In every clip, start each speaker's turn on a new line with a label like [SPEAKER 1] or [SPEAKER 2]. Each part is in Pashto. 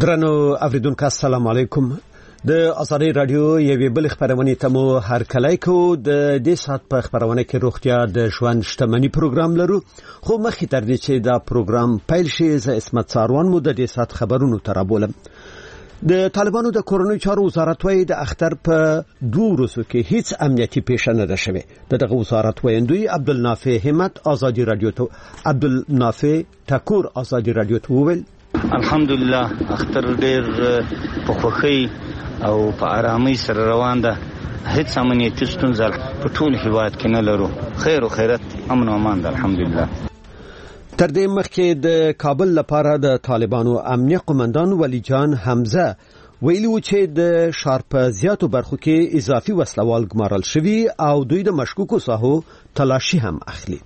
[SPEAKER 1] درنو اوریدونکو السلام علیکم. د ازادي رادیو یوې بل خبرونه ته مو هر کله کو د دې سات په خبرونه کې روغتیا د ژوند شتمنۍ پروګرام لرو. خو مخکې تر دې چې دا پروګرام پیل شي زه اسمت ساروان مو د دې سات خبرونو ترابولم. د طالبانو د کورونی چارو وزارت وایي د اختر په 2 ورځو کې هیڅ امنیتي پیښه نه ده شوې. دغه وزارت وایندوی عبدالنافع همت ازادي رادیو ته عبدالنافع ټکور ازادي رادیو ته وویل
[SPEAKER 2] الحمدلله اختر ډیر په خوخي او په آرامۍ سره روان ده. هیڅ امنیتي ستونزه په ټول هیواد کې نه لرو. خیر او خیرت امن او امان ده الحمدلله.
[SPEAKER 1] تر دې مخکې د کابل لپاره د طالبانو امنیه قومندان ولی جان حمزه ویلي و چې د شارپ زیاتو برخو کې اضافي وسلوال ګمارل شوي او دوی د مشکوکو ساحو تلاشي هم اخلي.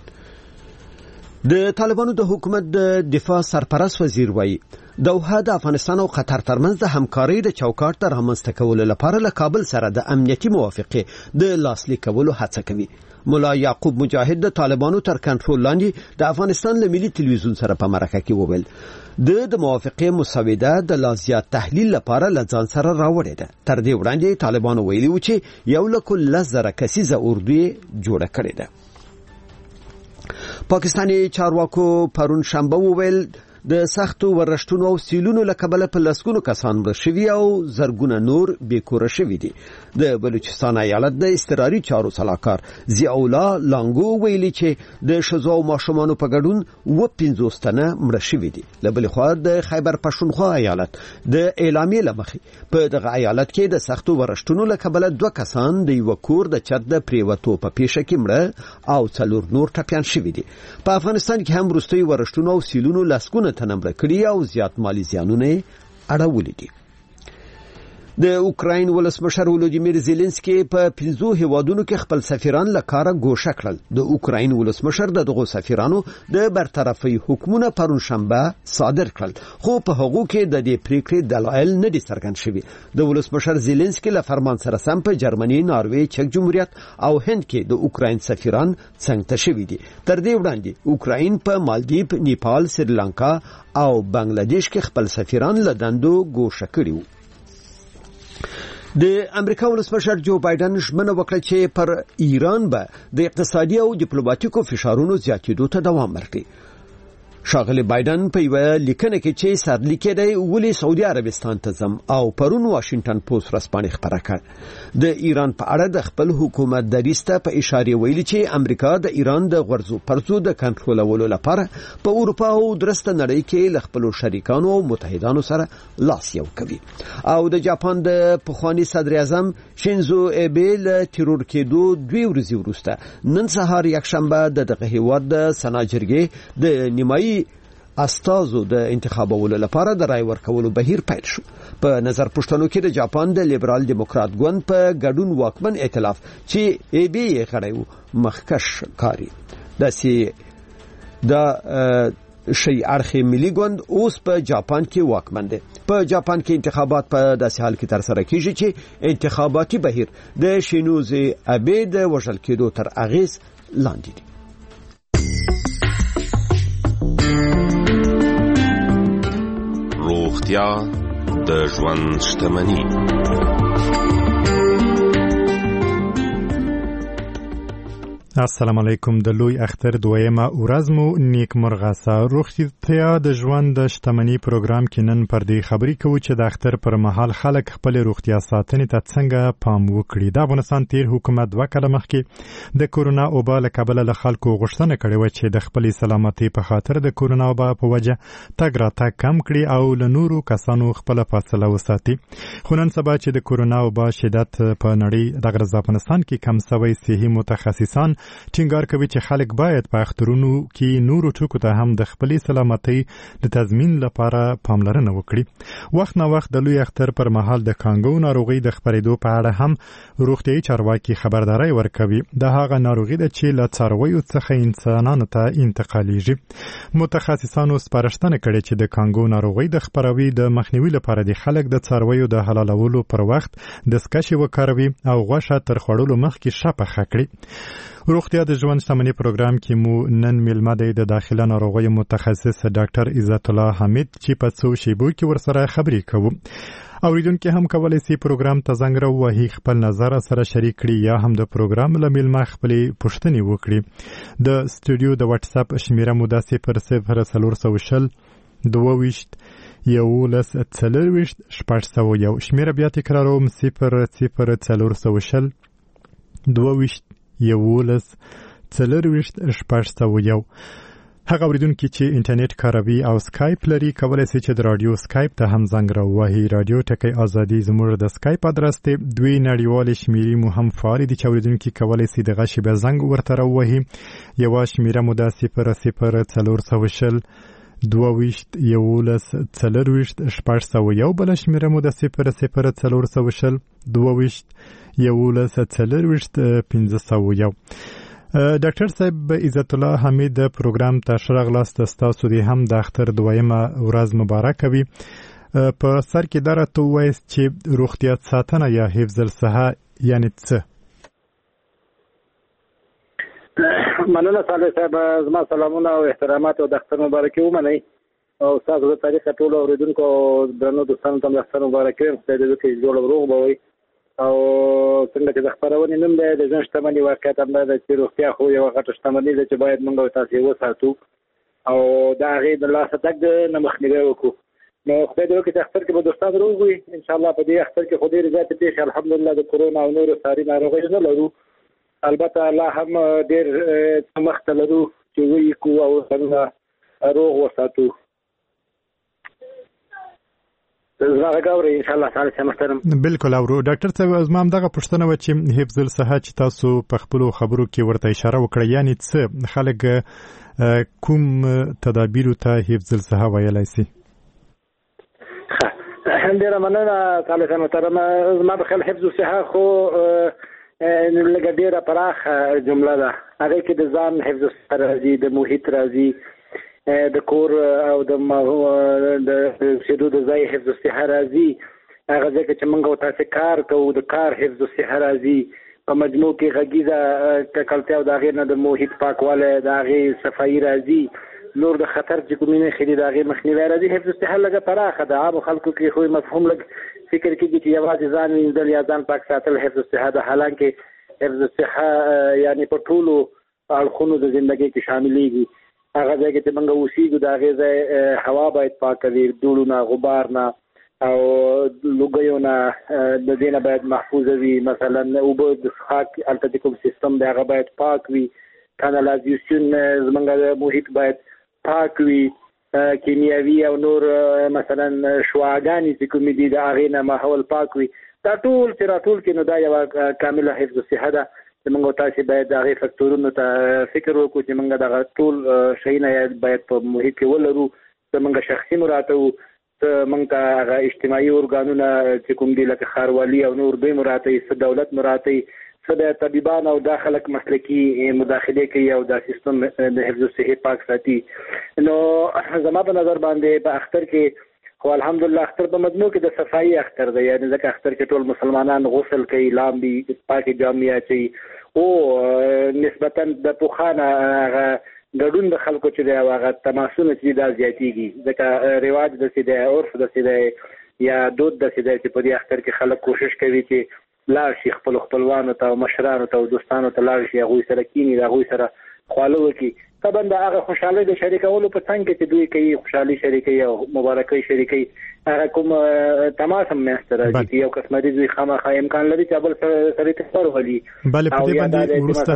[SPEAKER 1] د طالبانو د حکومت د دفاع سرپرست وزیر وایي دوحه د افغانستان او قطر ترمنځ د همکارۍ د چوکاټ تر رامنځته کولو لپاره له کابل سره د امنیتي موافقې د لاسلیک کولو هڅه کوي. مولا یعقوب مجاهد د طالبانو تر کنټرول لاندې د افغانستان له ملي تلویزیون سره په مرکه کې وویل د موافقې مسوده د لازیات تحلیل لپاره لځان سره راوړې ده. تر دې وړاندې طالبانو ویلي و چې 1,10,000 کسیزه اردو جوړه کړې ده. پاکستاني چارواکو پرون شنبه وویل د سختو ورشتونو او سیلونو له کبله په لسګونو کسان مړه شوي او زرګونه نور بیکوره شوي دي. د بلوچستان ایالت د اضطراري چارو سلاکار ضیاء الله لانګو ویلي چې د ښځو او ماشومانو په ګډون 50 تنه مړه شوي دي. له بلې خوا د خیبر پښتونخوا ایالت د اعلامیې له مخې په دغه ایالت کې د سختو ورشتونو له کبله 2 کسان د یو کور د چت د پریوتو په پیښه کې مړه او 4 نور ټپیان شوي دي. په افغانستان کې هم وروستي ورشتونو او سیلونو لسګونه تنمړه کړي او زیات مالی زیانونه اړولي دي. د اوکراین ولسمشر ولودیمیر زيلنسکي په 15 هیوادونو کې خپل سفیران له کاره ګوښه کړل. د اوکراین ولسمشر دغه سفیرانو د برطرفي حکومت پرون شنبه صادر کړل خو په هغه کې د دې پریکړې دلایل نه دي څرګند شوي. د ولسمشر زيلنسکي له فرمان سره سم په جرمني، ناروې، چک جمهوریت او هند کې د اوکراین سفیران څنګه شوي دي. تر دې وړاندې اوکراین په مالدیپ، نیپال، سریلانکا او بنگلاديش کې خپل سفیران له دندو ګوښه کړي وو. د امریکا ولسمشر جو بایدن ژمنه وکړه چې پر ایران به د اقتصادي او ډیپلوماټیکو فشارونو زیاتېدو ته دوام ورکړي. شاغلی بایدن په یو لیکنه کې چې سرلیک دی ولې سعودي عربستان ته ځم او پرون واشنگټن پوسټ رسپانې خبره کړ. د ایران په اړه د خپل حکومت دریسته په اشاره ویلي چې امریکا د ایران د غرضو پرځو د کنټرولولو لپاره په اروپا او درسته نړۍ کې له خپل شریکانو او متحدانو سره لاس یو کوي. او د جاپان د پخوانی صدر اعظم شینزو ایبه له تیرور کېدو 2 ورځې وروسته نن سهار یکشنبه دغه هیواد د سناجرګي د نیمایي استازو د انتخابولو لپاره د رای ورکولو بهیر پیل شو. په نظر پښتنو کې د جاپان د لیبرال دیموکرات ګوند په ګډون واکمن ائتلاف چې ای بي یې غړی مخکش کاری د شي اړخي ملي ګوند اوس په جاپان کې واکمن دی. په جاپان کې انتخابات په داسې حال کې تر سره کیږي چې انتخاباتي بهیر د شینوزو ابه د وژل کېدو تر اغیز لاندې دی.
[SPEAKER 3] روغتیا د ژوند شتمنۍ.
[SPEAKER 4] السلام علیکم. د لوی اختر دویمه ورځ مو نیک مرغه. روغتیا د ژوند د شتمنۍ پروګرام کې نن پر دې خبرې کوو چې د اختر پر مهال خلک خپل روغتیا ساتنې ته څنګه پام وکړي. د افغانستان تیر حکومت 2 کاله مخکې د کورونا وبا له کبله له خلکو غوښتنه کړې و چې د خپل سلامتۍ په خاطر د کورونا وبا په وجه تګ راتګ کم کړي او له نورو کسانو خپل فاصله وساتي. خو نن سبا چې د کورونا وبا شدت په نړۍ د افغانستان کې کم شوی، صحي متخصصان ټینګار کوي چې خلک باید په اخترونو کې نورو ټکو ته هم د خپل سلامتۍ د تضمین لپاره پاملرنه وکړي. وخت نه وخت د لوی اختر پر مهال د کانګو ناروغي د خپرېدو په اړه هم روغتیايي چارواکي خبرداري ورکوي. د هغه ناروغي د چې له څارویو څخه انسانانو ته انتقالیږي. متخصصانو سپارښتنه کړې چې د کانګو ناروغي د خپروي د مخنیوي لپاره د خلک د څارویو د حلالولو پر وخت دستکشې وکاروي او غوښه تر خوړلو مخکې شپه خکړي. روغتیا د ژوند شتمنۍ پروګرام کې مو نن میلمه دی د داخله ناروغیو متخصص ډاکټر عزت الله حمید چې په څو شیبو کې ورسره خبرې کوو. اوریدونکو هم کولای شي پروګرام ته زنګ راوهي، خپل نظر سره شریک کړي یا هم د پروګرام له میلمه خپلې پوښتنې وکړي. د سټوډیو د واتس اپ شمیره مو د 00400 22 11 4 شمیره بیا تکراروم 00400 22 11 4 هغه اوریدونکو چې انټرنیټ کاروي او سکایپ لري کولای شي چې د رادیو سکایپ ته هم زنګ راوهي. رادیو ټکی ازادي زموږ د سکایپ ادرس ته دوی نړیوال شمیرې مو هم فعال دي چې اوریدونکو کولای شي دغه شی به زنګ ورته راوهي. یو شمیره مو د 00400 22 11 4 بل شمیره مو د 00400 22 11 4 ډاکټر صاحب عزت الله حمید پروګرام ته شرغلاست تاسو دې هم د اختر دویمه ورځ مبارک وي. په سر کې درته وایي چې روغتیا ساتنه یا حفظ الصحه یعنی څه؟
[SPEAKER 5] مننه صالح صاحب، زما سلامونه او احترامات او د اختر مبارکي ومنئ او تاسو د تاریخ ټولو اوریدونکو درنو دوستانو ته د اختر مبارکي وایم. خدای دې وکړي جوړ روغ به وي. او څنګه چې د خپرونې نوم دی د ژوند شتمني واقعیت هم دا ده چې روغتیا خو یوه غټه شتمني ده چې باید موږ او تاسو یې وساتو او د هغې د لاسه تګ نه مخنیوی وکړو. نو خدای دې وکړي چې اختر کې به دوستان روغ وي انشاءالله. په دې اختر کې خو ډېرې زیاتې پېښې الحمدلله د کرونا او نورو ساري ناروغیو نه لرو. البته لا هم ډېر مخته لرو چې ویې کړو او ځانونه روغ وساتو.
[SPEAKER 4] بالکل اورو ډاکټر صاحب، زما هم دغه پوښتنه و چې حفظ الصحه چې تاسو په خپلو خبرو کې ورته اشاره وکړه، یعنی څه خلک کوم تدابیرو ته حفظ الصحه ویلی شي؟
[SPEAKER 5] ډېره مننه صالح صاحب محترم. زما په خیال حفظ الصحه خو لږه ډېره پراخه جمله ده. هغې کې د ځان حفظ الصحه راځي، د محیط راځي، د کور او د سیدو د ځای حفظ الصحه راځي. هغه ځکه چې موږ او تاسې کار کوو د کار حفظ الصحه راځي. په مجموع کې غږیزه ککړتیا او د هغې نه د محیط پاکوالی، د هغې صفایي راځي. نور د خطر چې کومې نښې دي د هغې مخنیوی راځي. حفظ الصحه لږه پراخه ده. عامو خلکو کې خو مفهوم لږ فکر کېږي چې یوازې ځان وینځل یا ځان پاک ساتل حفظ الصحه ده. حالانکې حفظ الصحه یعنې په ټولو اړخونو د زندګۍ کې شاملېږي. هغه ځای کې چې موږ اوسېږو د هغې ځای هوا باید پاکه وي، دوړو نه، غبار نه او لوګیو نه د دې نه باید محفوظه وي. مثلا اوبه د څښاک هلته چې کوم سیستم دی هغه باید پاک وي. کانالایزیشن زموږ محیط باید پاک وي. کیمیاوي او نور مثلا شعاګانې چې کومې دي د هغې نه ماحول پاک وي. دا ټول چې راټول کړي نو دا یوه کامله حفظ الصحه ده. چې موږ تاسې باید د هغې فکتورونو ته فکر وکړو چې موږ دغه ټول شیونه باید په محیط کې ولرو. څه موږ شخصي مراته وو، څه موږ ته هغه اجتماعي ارګانونه چې کوم دي لکه ښاروالي او نور دوی مراته وي، څه دولت مراته وي، څه د طبیبان او دا خلک مسلکي مداخلې کوي او دا سیستم د حفظ الصحې پاک ساتي. نو زما په نظر باندې په اختر کې خو الحمدلله اختر په مجموع کې د صفایي اختر دی. یعنې ځکه اختر کې ټول مسلمانان غسل کوي، لامبي، پاکې جامې اچوي او نسبتا د پوخانه هغه ګډون د خلکو چې دی او هغه تماسونه چې دا زیاتېږي. ځکه رواج داسې دی، عرف داسې دی یا دود داسې دی چې په دې اختر کې خلک کوشش کوي چې لاړ شي خپلو خپلوانو ته او مشرانو ته او دوستانو ته لاړ شي، هغوی سره کیني، د هغوی سره خواله وکړي. طبعا د هغه خوشحالۍ د شریکولو په څنګ کې چې دوی کوي، خوشحالي شریکوي او مبارکۍ شریکوي، هغه کوم تماس هم منځته راځي چې یو کس مریض وي خامخا امکان لري چې بل سره تفر ولي.
[SPEAKER 4] بله په دې باندې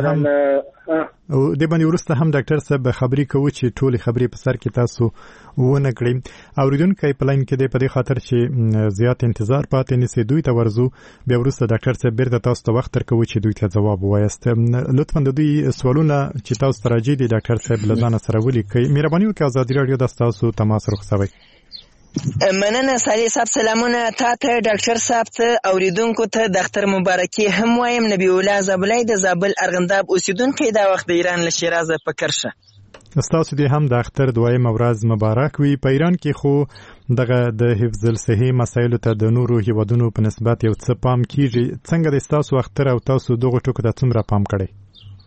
[SPEAKER 4] وروسته هم ډاکټر صاحب خبرې کوو چې ټولې خبرې په سر کې تاسو ونه کړئ. اوریدونکی په لاین کې دی په دې خاطر چې زیات انتظار پاتې نشي دوی ته ورځو. بیا وروسته ډاکټر صاحب بیرته تاسو ته وخت درکوو چې دوی ته ځواب ووایاست. لطفا د دوی سوالونه چې تاسو ته راځي دي ډاکټر صاحب له ځانه سره ولیکئ. مهرباني وکړئ ازادي راډیو د تاسو تماس رخصوئ.
[SPEAKER 6] مننه صالح صاحب، سلامونه تا ته، ډاکټر صاحب ته، اوریدونکو ته د اختر مبارکي هم وایم. نبی الله زابلای د زابل ارغنداب اوسیدونکی دا وخت د ایران له شیراز په کرشه.
[SPEAKER 4] ستاسو دې هم د اختر دویمه ورځ مبارک وي. په ایران کې خو دغه د حفظ الصحې مسایلو ته د نورو هیوادونو په نسبت یو څه پام کیږي. څنګه د ستاسو اختر او تاسو دغه ټکو ته څومره پام کړئ؟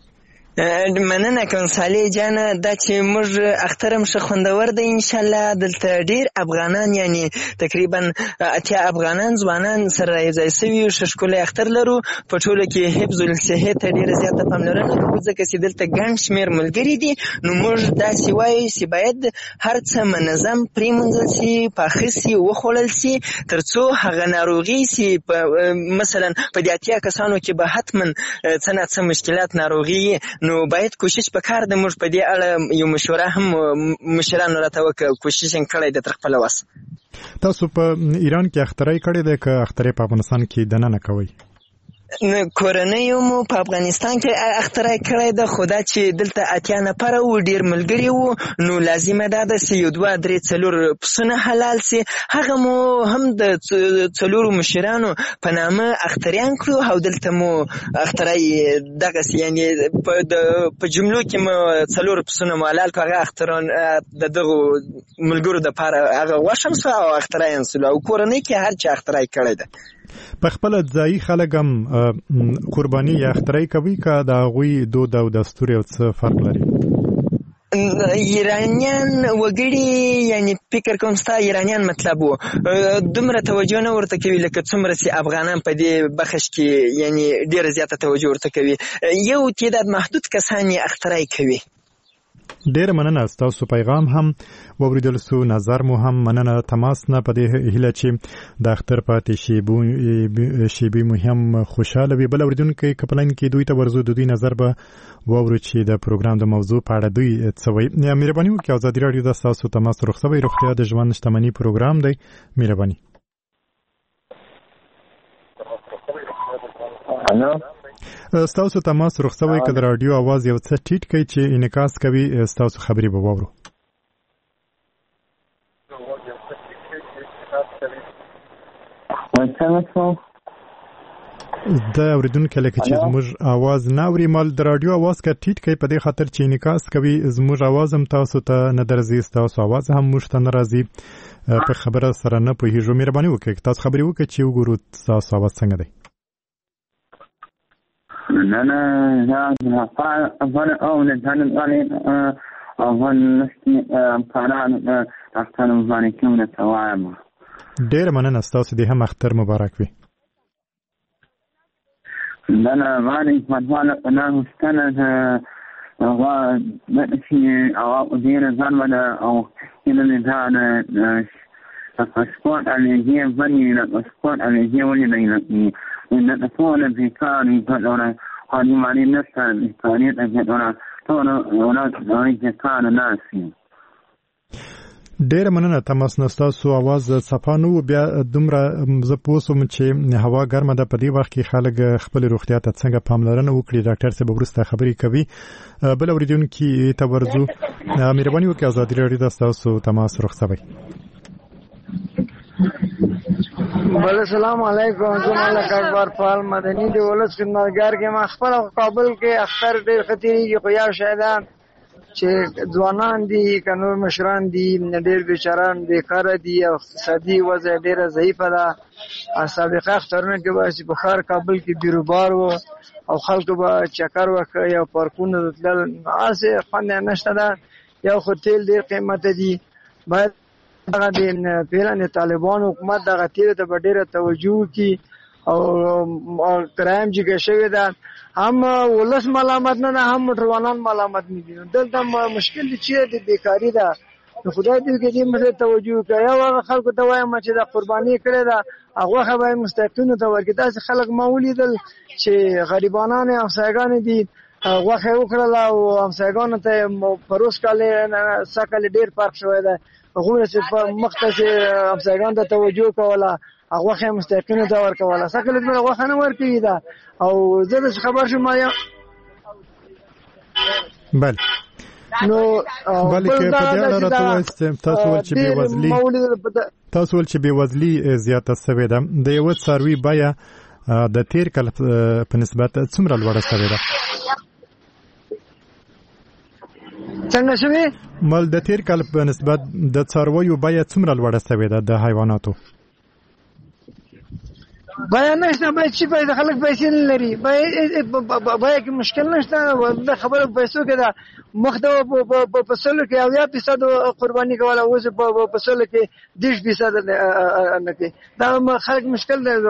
[SPEAKER 6] مننه کوم صالح جان دا چې موږ اختر هم ښه خوندور دی ان شاء الله. دلته ډیر افغانان یعنی تقریبا 80 افغانان ځوانان سره یوځای سوي ښه ښکلی اختر لرو. په ټوله کې حفظ الصحې ته ډیره زیاته پاملرنه کوو ځکه چې دلته ګڼ شمېر ملګري دي. نو موږ داسې وایو چې باید هر څه منظم پرېمنځل سي، پاخه سي، وخوړل سي، تر څو هغه ناروغي چې مثلا په دې 80 کسانو کې به حتما څه نه څه مشکلات ناروغي نو باید کوشش وکړ د موږ په دې اړه یو مشوره هم مشرانو راته وکړه، کوشش یې کړی د تر خپل وس.
[SPEAKER 4] تاسو په ایران کې اخترای کړی دی که اخترای په افغانستان کې دننه کوي؟
[SPEAKER 6] کورنۍ مو په افغانستان کې اخترای کړی ده، خو دا چې دلته 80 نفره وو ډیر ملګري وو نو لازمه ده چې یو 2 3 4 پسونه حلال سي. هغه مو هم د 4 مشرانو په نامه اختریان کړو او دلته مو اخترای دغه یعنی په جملو کې مو 4 پسونه مو حلال کړو. هغه اختران د دغه ملګرو د پاره هغه وشم سو او اخترایان سو او کورنۍ کې هر چا اخترای کړی ده.
[SPEAKER 4] په خپل ځای خلک هم قرباني یا اخترای کوي که د هغوی دود او دستور یو څه فرق لري؟
[SPEAKER 6] ایرانیان وګړي یعنی فکر کوم ستا ایرانیان مطلب وو دومره توجه نه ورته کوي لکه څومره چې افغانان په دې بخش کې یعنی ډېره زیاته توجه ورته کوي. یو تعداد محدود کسان یې اخترای کوي.
[SPEAKER 4] ډېره مننه، ستاسو پیغام هم واوریدل سو، نظر مو هم مننه. تماس نه په دې هیله چې د اختر پاتې شیبې مو هم خوشاله وي. بل اوریدونکي کپلان کې دوی ته ورزو د دوی نظر به واورو چې د پروګرام د موضوع په اړه دوی څه وایي. مهرباني وکړئ ازادي راډیو د ستاسو تماس رخصوي روغتیا د ژوند شتمنۍ پروګرام دی. مهرباني. ستاسو تماس رخصوي که د رادیو आवाज یو څه ټیټ کړئ چې انعکاس کوي ستاسو خبرې به واورو. د اوریدونکو لکه چې زموږ आवाज نه اوري مال د رادیو आवाज کا ټیټ کړئ په دې خاطر چې انعکاس کوي زموږ आवाज هم تاسو ته نه درځي، تاسو आवाज هم موږ ته نه راځي. په خبره سره نه پوهیږو. مهرباني وکړئ تاسو خبرې وکړئ چې وګورو تاسو आवाज څنګه دی.
[SPEAKER 7] أنا أظن أول كان أظن قرآن أختار مباركين التوابع.
[SPEAKER 4] ډېر مننه، ستاسو دې هم اختر مبارک وي.
[SPEAKER 7] أنا مالي مدوالة أنا مستند وبدأتي أو دير زمنا أو إلى الإنسان السبورت على الجيم بني السبورت على الجيم ولي إن الأطفال في كان يقولون هذه معنى النفس الإنسانية يقولون هناك كان ناسي.
[SPEAKER 4] ډېر مننه. تماس نستاسو आवाज صفانو بیا دومره زه پوسوم چې هوا ګرمه ده. په دې وخت کې خلک خپل روغتیا ته څنګه پاملرنه وکړي ډاکټر صاحب وروسته خبرې کوي. بل اوریدونکي ته ورځو. مهرباني وکړئ ازادي راډیو د تاسو تماس رخصوي.
[SPEAKER 8] بل السلام علیکم. زه ملک اکبر فال مدني د ولس خدمتګار کې ما خپل کابل کې اختر ډېر خطرېږي خو یا شایدان چې ځوانان دي که نور مشران دي ډېر بیچاران بیکاره دي او اقتصادي وضع ډېره ضعیفه ده. سابقه اخترونه کې به چې په ښار کابل کې بیروبار و او خلکو به چکر وکړ او پارکونه ته تلل هسې خوند یې نشته ده. یو خو تیل ډېر قیمته دي. باید دغه د فعلا طالبان حکومت دغه تیلو ته به ډېره توجه وکړي او کرایم جګه شوې ده. هم ولس ملامت نه ده هم موټروانان ملامت نه دي. دلته مشکل دی چې د بیکاري ده. خدای دې کې دې مسله توجه وکړي. یو هغه خلکو ته وایم چې د قرباني کړې ده هغه خبره مستحقینو ته ورکړي. داسې خلک ما ولیدل چې غریبانان همسایګان دي غوښه وکړل او همسایګانو ته پروس کاله سکل ډېر فرق شوی ده. هغه چې په مخته چې همسایګان ته توجه کوله هغه خې مستحقینو ته ورکوله سکل دې هغه نه ورکړي ده. او زه د خبر شوم یا
[SPEAKER 4] بل نو بلکې په دې اړه راته تاسو ول چې بې وزلي زیاته شوې ده. د یو څاروي بیا د تیر کال په نسبت څومره لوړه شوې ده؟
[SPEAKER 8] څنګه شوې؟
[SPEAKER 4] مال د تیر کال په نسبت د څارویو بیا څومره لوړه شوې ده د حیواناتو؟
[SPEAKER 8] باید نشته باید چی باید خلک پیسې نه لري باید کې مشکل نشته د خبره پیسو کې ده مخته په سلو کې 80% قرباني کوله اوس په سلو کې 10% نه کوي دا خلک مشکل ده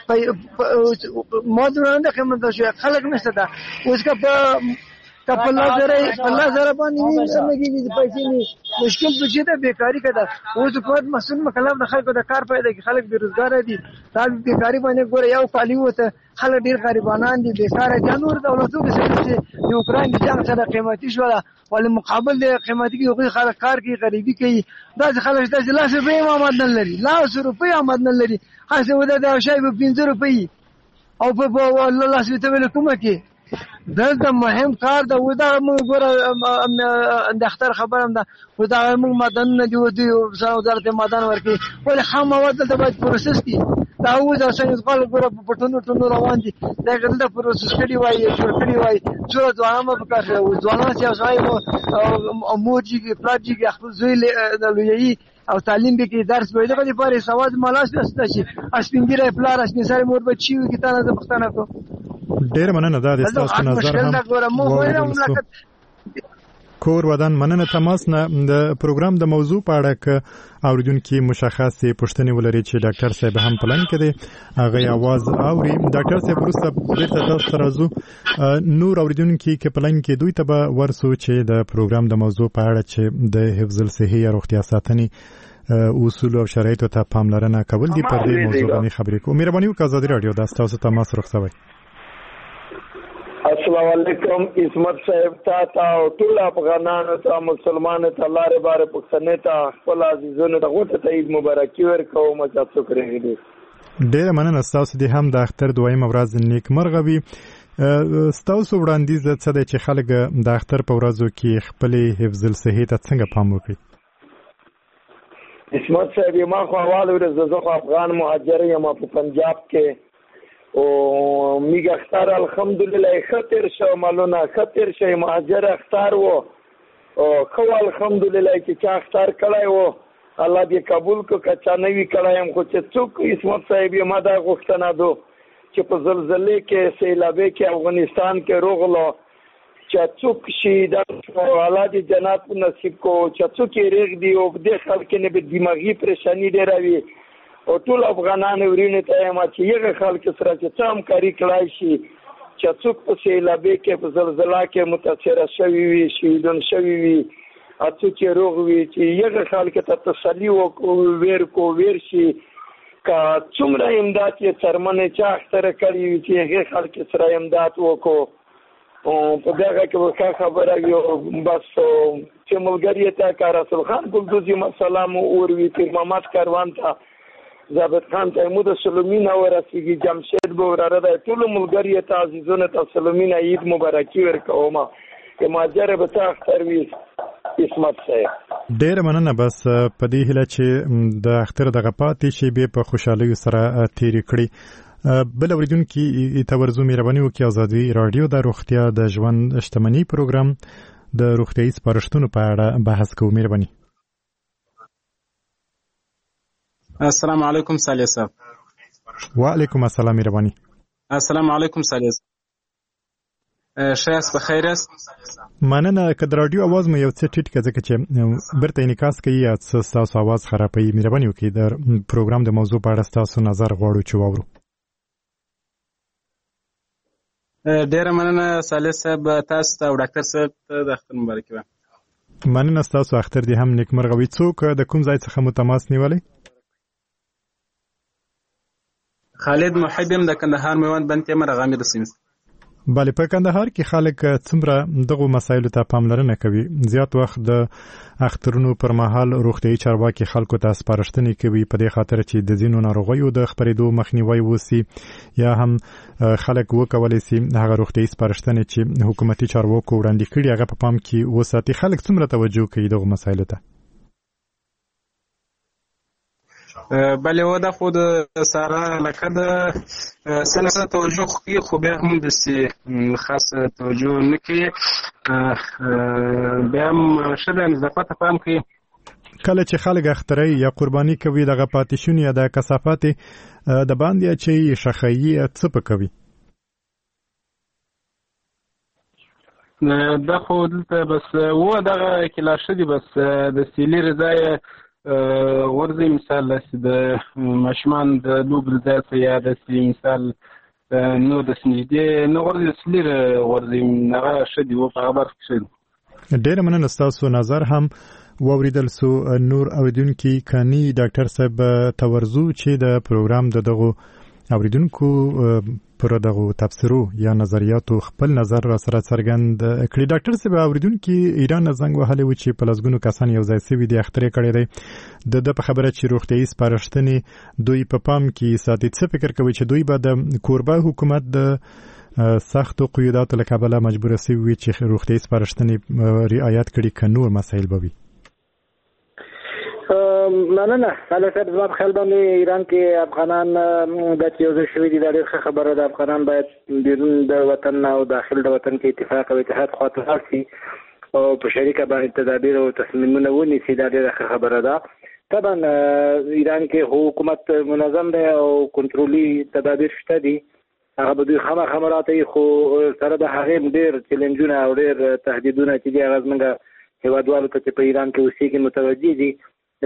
[SPEAKER 8] مودونه نه قیمت شو خلک نشته ده اوس که په لازره باندې نه کېږي پیسې نه مشکل په چې ده بیکاري کې ده اوس حکومت مسؤل مکلف د خلکو د کار پیدا کوي خلک بیروزګاره دي دا بیکاري باندې ګوره یو کالي وته خلک ډېر غریبانان دي بیکاره دي نور دولتونه چې د اوکراین د جنګ سره قیمتي شوله ولې مقابل د قیمتي کې هغوی خلک کار کوي غریبي کوي داسې خلک شته چې 100 روپۍ هم آمد نه لري 100 روپۍ آمد نه لري هسې وده د شی په 15 روپۍ او په الله سبحانه وتعالی کومه کې دلته مهم کار ده ودا موږ ګوره د اختر خبرم ده ودا موږ مدن نه دی ودی وزارت مدن ورکی ولې خام مواد دلته باید پروسس کی دا ودا څنګه خپل ګوره په ټونو روان دي دا دلته پروسس کړي وای جوړ کړي وای څو ځوانان په کار ځوانان چې اوسای مو موجي کې پلاجي کې خپل زوی د لویي او تعلیم به کې درس وایي دغه لپاره سواد مالاش نشته شي اسپینګره پلار اسپینسره مور بچي کې تا نه پښتنه کو
[SPEAKER 4] ډیر مننه دا د تاسو نظر هم کور ودان مننه تماس نه د پروګرام د موضوع په اړه ک اوریدونکو مشخصه پوښتنه ولري چې ډاکټر صاحب هم پلان کړي هغه आवाज اوري ډاکټر صاحب وروسته بیرته تاسو ته راځو نور اوریدونکو کې پلان کې دوی ته به ورسو چې د پروګرام د موضوع په اړه چې د حفظ الصحه یا روغتیا ساتنې اصول او شرایطو ته پاملرنه کول دي پر دې موضوع باندې خبرې کوو مهرباني وکړئ ازادي رادیو د تاسو تماس رخصوي
[SPEAKER 9] السلام علیکم عصمت صاحب تا او ټول افغانانو ته مسلمانانو ته لارې بارې پښتنې ته خپل عزیزانو ته غوټه ته عید مبارکي ورکوم چې تاسو کړی ډېر
[SPEAKER 4] مننه تاسو دې هم د اختر دویمه ورځ نیک مرغه وي تاسو وړاندیز څه دی چې خلک د اختر په ورځو کې خپل حفظ الصحه ته څنګه پام وکړي
[SPEAKER 9] عصمت صاحب ما خو اول ورځ زه افغان مهاجر یم په پنجاب کې او میګ اختر الحمدلله خطر شو مالونه خطر شي مهاجر اختر وو او خو الحمدلله چې چا اختر کړای وو الله دې قبول کو کچا نوی کړایم خو چې څوک عصمت صاحب ما دا غوښتنه دو چې په زلزلې کې سیلابې کې افغانستان کې روغلو چې څوک شي دا الله دې جنات نصیب کو چې څوک یې ریغ دی او دې خلک نه به دماغي پریشانی ډیروي او ټول افغانان ورینه ته ما چې یغه خلک سره چې تام کاری کړای شي چې څوک په سیلابې کې په زلزلہ کې متاثر شوی وي شهیدون شوی وي اته چې روغ وي چې یغه خلک ته تسلی وکړو ویر شي کا څومره امداد یې څرمنه چا اختر کړی وي چې هغه خلک سره امداد وکړو او په دغه کې خبره یو بس چې ملګری ته کار رسول خان ګلدوزي سلام اور وی پیر محمد کاروان ته ضابط خان تیمود سلومین ورسیږي جمشید بوراره د ټول ملګری ته عزیزونه ته سلومین عید مبارکي ورکوم چې ماجر به تا اختر وي عصمت صاحب
[SPEAKER 4] ډیر مننه بس په دې هله چې د اختر دغه پاتې شي به په خوشحالي سره تیر کړی بل اوریدونکو ته ورزو مهرباني وکړئ ازادي رادیو د روغتیا د ژوند شتمنۍ پروګرام د روغتیايي سپارښتنو په اړه بحث کوو مهرباني
[SPEAKER 10] السلام علیکم صالح صاحب
[SPEAKER 4] وعلیکم السلام مهرباني
[SPEAKER 10] السلام علیکم صالح شایست بخیر است
[SPEAKER 4] مننه که د رادیو आवाज مو یو څه ټیټ کړه ځکه چې برته انعکاس کوي یا تاسو आवाज خرابوي مهرباني وکړئ د پروګرام د موضوع په اړه تاسو نظر غواړو چې واورو
[SPEAKER 10] ډیر مننه صالح صاحب تاسو ته او ډاکټر صاحب ته د اختر مبارکي وایم
[SPEAKER 4] مننه تاسو اختر دې هم نیکمرغه وي څوک د کوم ځای څخه متماس نیولې
[SPEAKER 10] خالد محبم د کندهار میوند بند کې مرغامي رسیم
[SPEAKER 4] بله په کندهار کې خلک څومره دغه مسایلو ته پاملرنه کوي زیات وخت د اخترونو پر مهال روغتیايي چارواکي خلکو ته سپارښتنې کوي په دې خاطر چې د ځینو ناروغیو د خپرېدو مخنیوي وسی یا هم خلک وکولای شي هغه روغتیايي سپارښتنې چې حکومتي چارواکو وړاندې کړي هغه په پام کې وساتي خلک څومره توجه کوي دغه مسایلو ته
[SPEAKER 10] بله و دا خود سارا لکه د سنسه توجه کوي خو بیا هم داسې خاص توجه نه کوي بیا هم ښه د نظافت پام کوي
[SPEAKER 4] کله چې خلک اخترای یا قرباني کوي دغه پاتې شونې د کثافات د باندې چې شخایي څه پکوي
[SPEAKER 10] دا خو دلته بس و دغه کلاشه دي بس د سیلې رضای ورځي مثال د ماشومان د لوب رضای څه یا د سیلې مثال نو د سنجدې نو ورځي سلیر ورځي هغه شدي و په خبر کې
[SPEAKER 4] ډېر مننه ستاسو نظر هم ووریدل سو نور اوریدونکو کانی ډاکټر صاحب تورزو چې د پروګرام دغه اوریدونکو پر دغه تفسیرو یا نظریاتو خپل نظر را سره څرګند کړي. ډاکټر صاحب اوریدونکو ایران زنګ وهلې و چې په لسګونو کسان یو ځای سوي دي اخترې کړي دي د په خبره چې روغتيایي سپارښتنې دوی په پام کې ساتي. څه فکر کوي چې دوی به د کوربه حکومت د سختو قیوداتو له کبله مجبور سي وي چې روغتيایي سپارښتنې رعایت کړي که نور مسایل به وي؟
[SPEAKER 5] مننه. خالد صاحب زما په خیال باندې ایران کې افغانان د یو ځای شوي دي دا ډېره خبره ده. افغانان باید بیرون د وطن او داخل د وطن کې اتفاق او اتحاد خواته لاړ شي او په شریکه باندې تدابیر او تصمیمونه ونیسي. دا ډېره خبره ده. طبعا ایران کې حکومت منظم دی او کنټرولي تدابیر شته دي. هغه به دوی خامخا مراعاتوي خو سره د هغې ډېر چیلنجونه او ډېر تهدیدونه چې دي هغه زموږ هېوادوالو ته چې په ایران کې اوسېږي متوجه دي.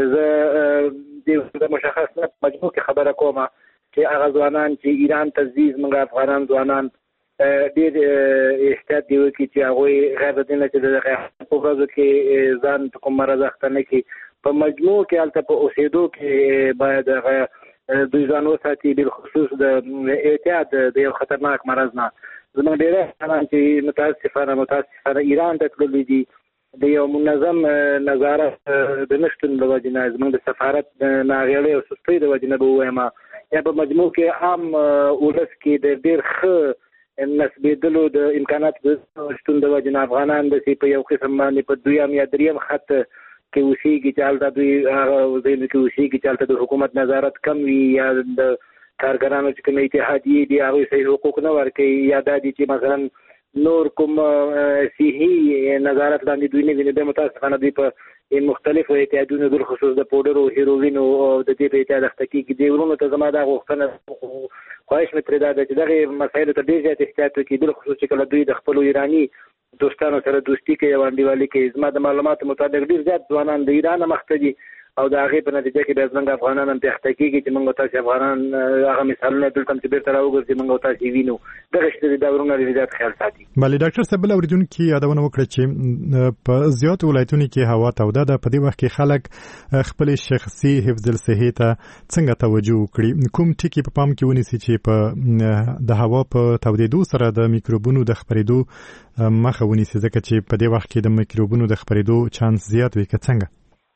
[SPEAKER 5] زه د مشخص نه مجموع کې خبره کوم چې هغه ځوانان چې ایران ته ځي زموږ افغانان ځوانان ډېر احتیاط دی وکړي چې هغوی غیر د دې نه چې د په ورځو کې ځان په کوم مرض اخته نه کړي. په مجموع کې هلته په اوسېدو کې باید دوی ځان وساتي بالخصوص د احتیاط د یو خطرناک مرض نه. زموږ ډېر افغانان چې متاسفانه ایران ته تللي دي د یو منظم نظارت د نشتون د وجې نه زموږ د سفارت ناغېړۍ او سستۍ د وجې نه به ووایم یا په مجموع کې عام ولس کې د ډېر ښه نسبېدلو د امکاناتو د شتون د وجې نه افغانان داسې په یو قسم باندې په دویم یا دریم خط کې اوسېږي چې هلته دوی هغه ځایونو کې اوسېږي چې هلته د حکومت نظارت کم وي یا د کارګرانو چې کوم اتحادیې دي هغوی صحیح حقوق نه ورکوي یا دا دي چې مثلا نور کوم صحي نظارت لاندې دوی نه ویني. بیا متاسفانه دوی په مختلفو اتحادونو بالخصوص د پوډرو هیروینو او د دې په اتحاد اخته کېږي. دې ورونو ته زما دا غوښتنه خواهش مې ترې دا ده چې دغې مسایلو ته ډېر زیات احتیاط وکړي بالخصوص چې کله دوی د خپلو ایراني دوستانو سره دوستي کوي او انډیوالي کوي. زما د معلوماتو مطابق ډېر زیات ځوانان د ایران نه مخته دي او د هغې په نتیجه کې بیا زموږ افغانان هم پې اخته کېږي چې موږ تاسې افغانان هغه مثالونه دلته هم چې بېرته راوګرځي موږ تاسې وینو. دغه شته دي دا ورونه ډېر زیات خیال ساتي.
[SPEAKER 4] بله ډاکټر صاحب بل اورېدونکي یادونه وکړه چې په زیاتو ولایتونو کې هوا توده ده. په دې وخت کې خلک خپلې شخصي حفظ الصحې ته څنګه توجه وکړي؟ کوم ټکي په پام کې ونیسي چې په د هوا په تودېدو سره د میکروبونو د خپرېدو مخه ونیسي ځکه چې په دې وخت کې د میکروبونو د خپرېدو چانس زیات وي که څنګه؟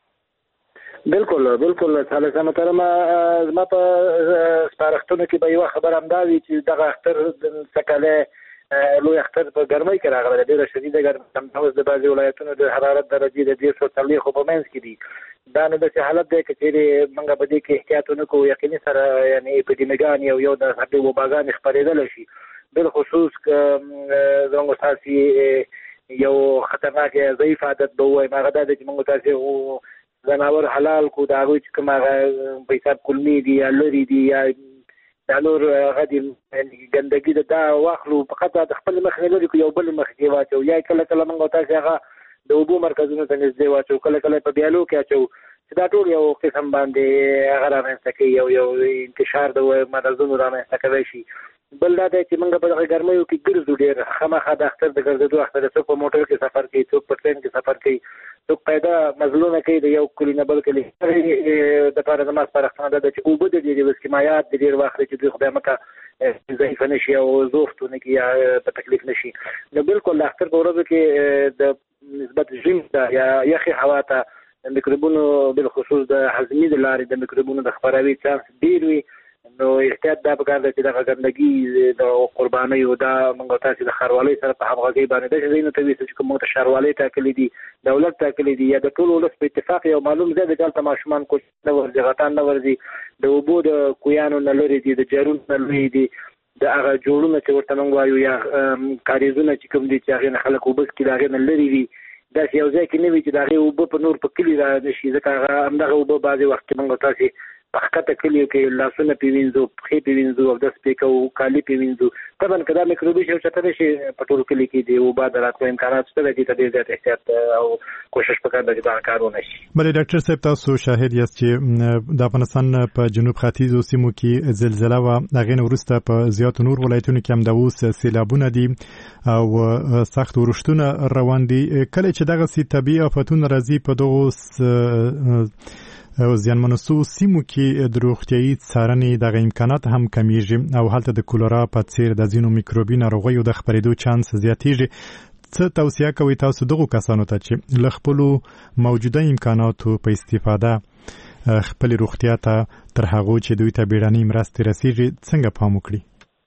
[SPEAKER 5] بالکل ثالثه محترمه زما په سپارښتنو کې به یوه خبره همدا وي چې دغه اختر سږکالی لوی اختر په ګرمۍ کې راغلی ډېره شدیده ګرمي اوس د بعضې ولایتونو د حرارت درجې د 140 په منځ کې دي. دا نو داسې حالت دی که چېرې موږ په دې کې احتیاط ونه کوو یقیني سره یعنې اپیډیمیګانې او یو د هغې وباګانې خپرېدلی شي. بالخصوص که زموږ تاسې یو خطرناک ضعیف عادت به ووایم هغه دا دی چې موږ تاسې ځناور حلال کو د هغوی چې کوم هغه په حساب کلمې دي یا لرې دي یا دا نور هغه دي ګندګي د دا واخلو فقط د خپل مخ نه لرې کړو یو بل مخ کې واچو یا کله کله موږ تاسې هغه د اوبو مرکزونو ته نږدې واچو کله کله په بیالو کې اچو چې دا ټول یو قسم باندې هغه رامنځته کوي یو انتشار د مرضونو رامنځته کولی شي. بل دا دی چې موږ په دغه ګرمیو کې ګرځو ډېر خامخا د اختر د ګرځېدو اختر څوک په موټر کې سفر کوي څوک په ټرین کې سفر کوي څوک پیدا مزلونه کوي د یو کلي نه بل کلي. هغې دپاره زما سپارښتنه دا ده چې اوبه د ډېرې وڅکي مایعات د ډېر واخلي چې دوی خدای مکه ضعیفه نه شي او زوفت ونه کړي یا په تکلیف نه شي. نو بالکل د اختر په ورځو کې د نسبت ژمي ته یا یخې هوا ته د میکروبونو بالخصوص د هضمي د لارې د میکروبونو د خپراوي چانس ډېر وي. نو احتیاط دا پکار دی چې دغه ګندګي د قربانیو دا موږ تاسې د ښاروالۍ سره په همغږۍ باندې داسې ځایونو ته ویسو چې کوم موږ ته ښاروالۍ ټاکلي دي دولت ټاکلي دي یا د ټول ولس په اتفاق یو معلوم ځای دی چې هلته ماشومان کوچ نه ورځي غټان نه ورځي د اوبو د کویانو نه لرې دي د جارون نه لرې دي د هغه جوړونه چې ورته موږ وایو یا کاریزونه چې کوم دي چې هغې نه خلک اوبه څکي د هغې نه لرې وي داسې یو ځای کې نه وي چې د هغې اوبه په نور په کلي را نشي، ځکه هغه همدغه اوبه بعضې وخت کې موږ تاسې په ښکته کلیو کې لاسونه پې وینځو، پښې پې وینځو، اودس پې کوو، کالي پې وینځو. طبعا که دا میکروبي شی اوچته شي په ټول کلي کې د اوبه د راتلو امکانات شته دي، ته ډېر زیات احتیاط او کوشش پکار ده چې دا کار ونه شي.
[SPEAKER 4] بلې ډاکټر صاحب تاسو شاهد یاست چې د افغانستان په جنوب ختیځو سیمو کې زلزله وه، هغې نه وروسته په زیاتو نور ولایتونو کې هم د اوس سیلابونه دي او سخت ورښتونه روان دي. کله چې دغسې طبیعي آفتونه راځي په دغو زیانمنو سیمو کې د روغتیایي څارنې دغه امکانات هم کمیږي او هلته د کولرا په څېر د ځینو میکروبي ناروغیو د خپرېدو چانس زیاتېږي. څه توصیه کوئ تاسو دغو کسانو ته چې له خپلو موجوده امکاناتو په استفاده خپلې روغتیا ته تر هغو چې دوی ته بیړنۍ مرستې رسېږي څنګه پام وکړي؟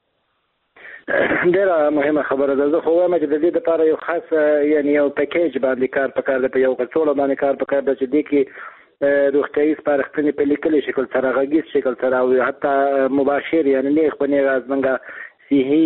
[SPEAKER 5] ډېره مهمه خبره ده. زه خو وایم چې د دې لپاره یو خاص یعنې یو پیکیج باندې کار پکار ده، په یو کڅوړه باندې کار پکار ده چې دې کې روغتیایي سپارښتنې په لیکلي شکل سره، غږیز شکل سره او حتی مباشر یعنې نیغ په نیغ زموږ صحي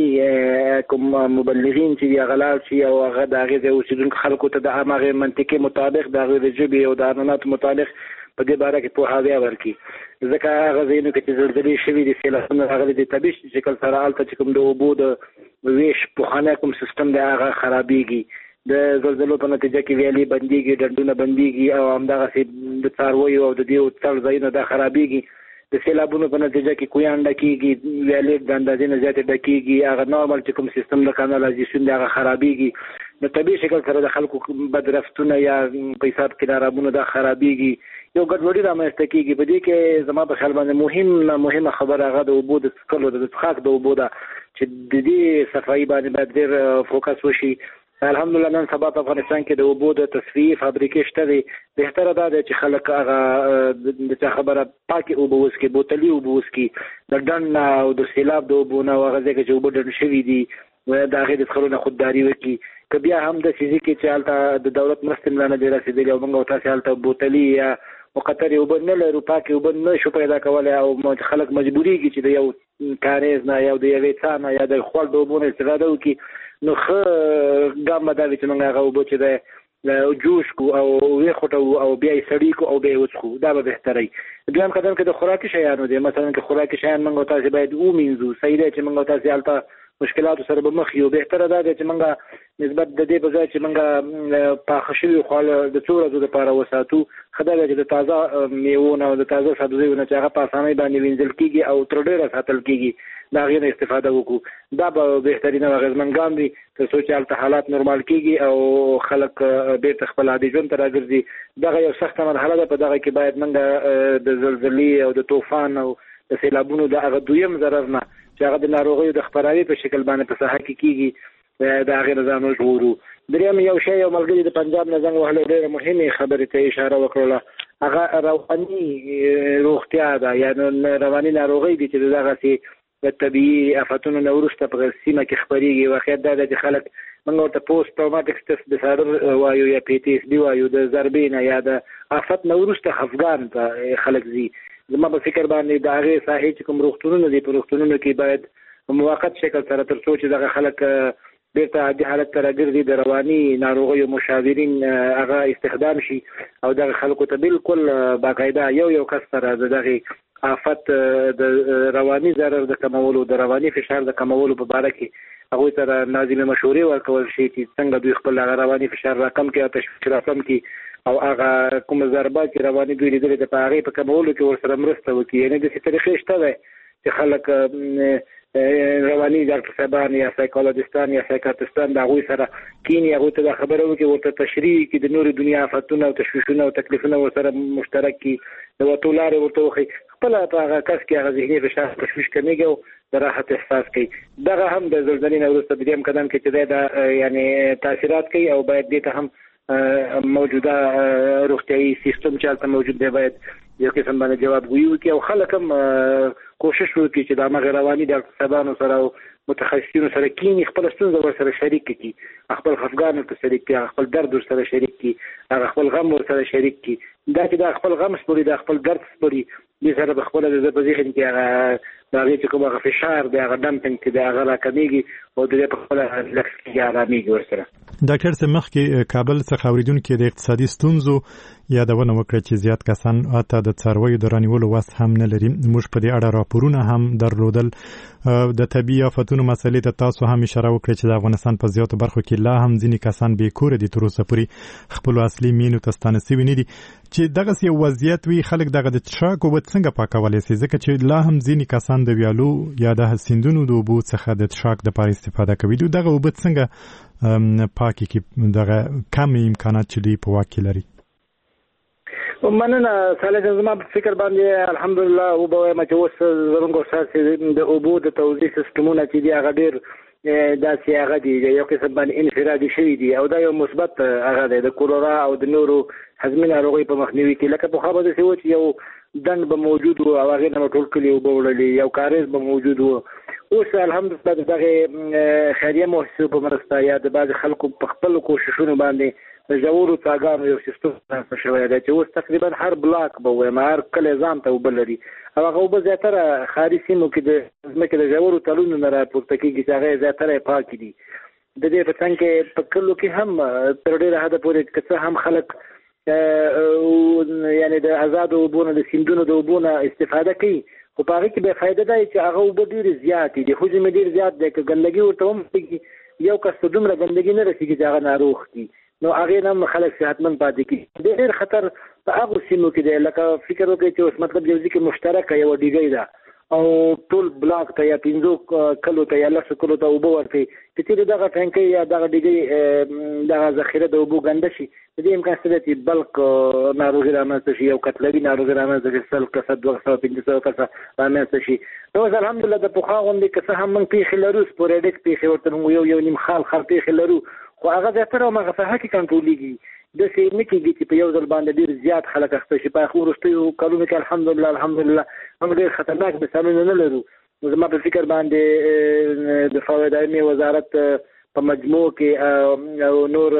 [SPEAKER 5] کوم مبلغین چې دي هغه لاړ شي او هغه د هغې ځای اوسېدونکو خلکو ته د هماغې منطقې مطابق د هغوی د ژبې او د عنعناتو مطابق په دې باره کې پوهاوی ورکړي. ځکه هغه ځایونو کې چې زلزلې شوي دي، سیلابونه راغلي دي، طبیعي شکل سره هلته چې کوم د اوبو د ویش پخوانی کوم سیستم دی هغه خرابېږي. د زلزلو په نتیجه کې ویالې بندېږي، ډنډونه بندېږي او همدغسې د څارویو او د دې څړ ځایونه دا خرابېږي. د سیلابونو په نتیجه کې کویان ډکېږي، ویالې د اندازې نه زیاتې ډکېږي، هغه نارمل چې کوم سیستم د کانالایزیشن دی هغه خرابېږي. د طبیعي شکل سره د خلکو بدرفتونه یا په حساب کې نارابونه دا خرابېږي، یو ګډوډي رامنځته کېږي. په دې کې زما په خیال باندې مهمه خبره هغه د اوبو د څښلو د څښاک د اوبو ده چې د دې صفایي باندې باید ډېر فوکس وشي. الحمدلله نن سبا په افغانستان کې د اوبو د تصفیې فابریکې شته دي. بهتره دا ده چې خلک هغه د چا خبره پاکې اوبه وڅښي، بوتلي اوبه وڅښي، د ډنډ نه او د سیلاب د اوبو نه او هغه ځای کې چې اوبه ډنډ شوي دي د هغې د څښلو نه خودداري وکړي. که بیا هم داسې ځای کې چې هلته د دولت مرستې ملا نه دي رسېدلي او موږ او تاسې هلته بوتلي یا مقطرې اوبه نه لرو، پاکې اوبه نه شو پیدا کولی او خلک مجبورېږي چې د یو کاریز نه یا د یوې څاه نه یا د خوړ د اوبو نه استفاده وکړي، نو ښه ګام به دا وي چې موږ هغه اوبه چې دی جوش کړو او ویې او بیا یې سړي کړو او بیا یې وڅښو، دا به بهتره وي. دویم قدم کې د خوراکي شیانو دی، مثلا که خوراکي شیان موږ او تاسې باید ومینځو، صحیح دی چې موږ او تاسې هلته مشکلاتو سره به مخ یو. بهتره دا دی چې موږ نسبت د دې په ځای چې موږ پاخه شوي خواړه د څو ورځو دپاره وساتو، ښه دا دی چې د تازه میوو نه او د تازه سبزیو نه چې هغه په اسانۍ باندې وینځل کېږي او تر ډېره ساتل کېږي، د هغې نه استفاده وکړو. دا به بهترین او اغېزمن ګام وي تر څو چې هلته حالات نورمال کېږي او خلک بېرته خپل عادي ژوند ته راګرځي. دغه یو سخته مرحله ده، په دغه کې باید موږ د زلزلې او د طوفان او د سیلابونو د هغه دویم ضرر نه چې هغه د ناروغیو د خپراوي په شکل باندې په ساحه کې کېږي د هغې نه ځان وژغورو. دریم یو شی یو ملګري د پنجاب نه زنګ وهلی ډېرې مهمې خبرې ته اشاره وکړله، هغه رواني روغتیا ده یا رواني ناروغۍ دي چې دغسې د طبیعي آفتونو نه وروسته په سیمه کې خپرېږي. واقعیت دا ده چې خلک موږ ورته پوسټ ټراوماټیک سټرس ډسارډر وایو یا PTSD وایو، د ضربې نه یا د آفت نه وروسته خفګان ته خلک ځي. زما په فکر باندې د هغې ساحې چې کوم روغتونونه دي، په روغتونونو کې باید په موقت شکل سره تر څو چې دغه خلک بیرته عادي حالت ته راګرځي د رواني ناروغیو مشاورین هغه استخدام شي او دغه خلکو ته بالکل باقاعده یو کس سره د دغې آفت د رواني ضرر د کمولو، د رواني فشار د کمولو په باره کې هغوی سره لازمې مشورې ورکول شي چې څنګه دوی خپل هغه رواني فشار راکم کړي او تشویش راکم کړي او هغه کومه ضربه چې رواني دوی لیدلې ده په هغې په کمولو کې ورسره مرسته وکړي. یعنې داسې طریقې شته دی چې خلک رواني ډاکټر صاحبان یا سایکولوژیستان یا سایکاټریستان د هغوی سره کیني، هغوی ته دا خبره وکړي، ورته تشریح کړي، د نورې دنیا آفتونه او تشویشونه او تکلیفونه ورسره مشترک کړي، د وتو لارې ورته وښیي، خپله په هغه کس کې هغه ذهني فشار تشویش کمیږي او د راحت احساس کوي. دغه هم د زلزلې نه وروسته په دریم قدم کې چې دی دا یعنې تاثیرات کوي او باید دې ته هم موجوده روغتیایي سیستم چې هلته موجود دی باید یو قسم باندې جوابګویي وکړي او خلک هم کوشش وکړي چې د همغې رواني ډاکټر صاحبانو سره او متخصصینو سره کیني، خپله ستونزه ورسره شریک کړي، خپل خفګان ورته شریک کړي، خپل درد ورسره شریک کړي، هغه خپل غم ورسره شریک کړي، دا چې د خپل غم سپوري د خپل درد سپوري د سره په خپل د په ذهن کې هغه دا چې کومه فشار دی هغه ډمپینګ کې د هغه راکمیږي او د په خپل لکس کې آرامي ورسره.
[SPEAKER 4] ډاکټر سمخ کې کابل څخه اوریدونکو د اقتصادي ستونزو یادونه وکړه چې زیات کسان اته د څارویو د رانیولو وس هم نه لري. موږ په دې اړه راپورونه هم درلودل. د طبي آفتونو مسلې ته تاسو هم اشاره وکړه چې د افغانستان په زیاتو برخو کې لا هم ځینې کسان بې کوره دي تر اوسه پورې خپل اصلي مینو ته ستانه سوي نه دي. چې دغه یو وضعیت وي خلک دغه د څښاک اوبه څنګه پاکولی شي ځکه چې لا هم ځینې کسان د ویالو یا د سیندونو د اوبو څخه د څښاک دپاره استفاده کوي. دغه اوبه څنګه پاکي کې دغه کم امکانات چې دوی په واک کې لري؟
[SPEAKER 5] مننه صالح، زما په فکر باندې الحمدلله اوبه وایم چې اوس زموږ اساسي د اوبو د توزیع سیستمونه چې دي هغه ډېر داسې هغه دي یو قسم باندې انفرادي شوي دي او دا یو مثبت هغه دی د کولرا او د نورو هضمي ناروغیو په مخنیوي کې. لکه پخوا به داسې و چې یو ډنډ به موجود و او هغې نه به ټول کلي اوبه وړلې، یو کاریز به موجود و. اوس الحمدلله د دغې خیریه مؤسسو په مرسته یا د بعضې خلکو په خپلو کوششونو باندې د ژورو څاګانو یو سیستم رامنځته شوی دی چې اوس تقریبا هر بلاک به ووایم هر کلی ځان ته اوبه لري او هغه اوبه زیاتره ښاري سیمو کې د ځمکې د ژورو تلونو نه راپورته کېږي چې هغه یې زیاتره یې پاکې دي. د دې په څنګ کې په کلو کې هم تر ډېره حده پورې که څه هم خلک یعنې د ازادو اوبو نه د سیندونو د اوبو نه استفاده کوي خو په هغې کې بیا فایده دا چې هغه اوبه ډېرې زیاتې دي، حجم یې ډېر زیات دی. که ګندګي ورته ومرسېږي یو کس ته دومره ګندګي نه رسېږي چې هغه ناروغ کړي نو هغې نه هم خلک صحتمند پاتې کېږي. ډېر خطر په هغو سیمو کې دی لکه فکر وکړئ چې اوس مطلب یو ځای کې مشترکه یوه ډیګۍ ده او ټول بلاک ته یا 5 کلو ته یا 10 کلو ته اوبه ورکوي چې چېرې دغه ټانکۍ یا دغه ډیګۍ دغه ذخیره د اوبو ګنده شي د دې امکان شته چې بلک ناروغي رامنځته شي، یو کتلوي ناروغي رامنځته شي، 100 کسه 200 کسه رامنځته شي. نو اوس الحمدلله د پخوا غوندې که څه هم موږ پېښې لرو سپوریډک پېښې ورته موږ یو نیم خال پېښې لرو خو هغه زیاتره هماغه ساحه کې کنټرولېږي. داسې نه کېږي چې په یو ځل باندې ډېر زیات خلک اخته شي. په وروستیو کلونو کې الحمدلله موږ ډېر خطرناک مثالونه نه لرو. زما په فکر باندې د فواد عامې وزارت په مجموع کې او نور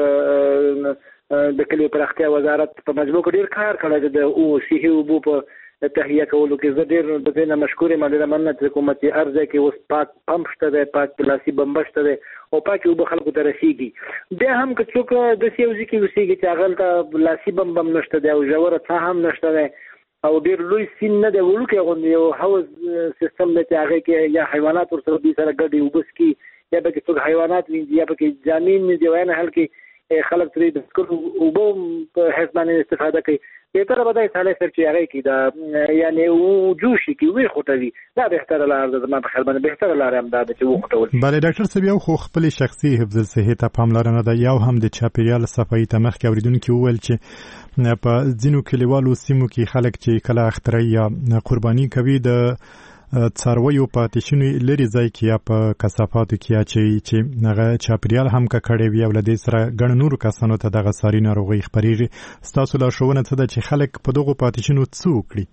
[SPEAKER 5] د کلیو پراختیا وزارت په مجموع کې ډېر کار کړی د صحي اوبو په تهیه کولو کې. زه ډېر د دې نه مشکور یم، ډېره مننه چې کومه چې هر ځای کې اوس پاک پمپ شته دی، پاک پلاسي بمبه شته دی او پاکې اوبه خلکو ته رسېږي. بیا هم که څوک داسې یو ځای کې اوسېږي چې هغلته لاسي بمب هم نشته دی او ژوره څاه هم نشته دی او ډېر لوی سیند نه دی، وړوکی غوندې یو حوض سیستم دی چې هغې کې یا حیوانات ورسره دوی سره ګډې اوبه څښي یا پکې څوک حیوانات وینځي یا پکې جامین وینځي او یا نه حال کې خلک ترې د څښلو اوبه په حیث باندې استفاده کوي. بهتره به دا صالح صاحب چې هغې کې دا یعنې جوشي کې ویې خوټوي دا بهتره لاره ده. زما په خیال باندې بهتره لاره هم دا ده چې وخوټول شي.
[SPEAKER 4] بله ډاکټر صاحب یو خو خپلې شخصي حفظ الصحې ته پاملرنه ده، یو هم د چاپېریال صفایي ته مخکې اورېدونکي وویل چې په ځینو کلیوالو سیمو کې خلک چې کله اخترۍ یا قرباني کوي د څارویو په آتشونو لرې ځای کې یا په کثافاتو کې اچوي چې هغه چاپېریال هم ککړی وي او له دې سره ګڼو نورو کسانو ته دغه ساري ناروغۍ خپرېږي. ستاسو لارښوونه څه ده چې خلک په دغو په آتشونو څه وکړي؟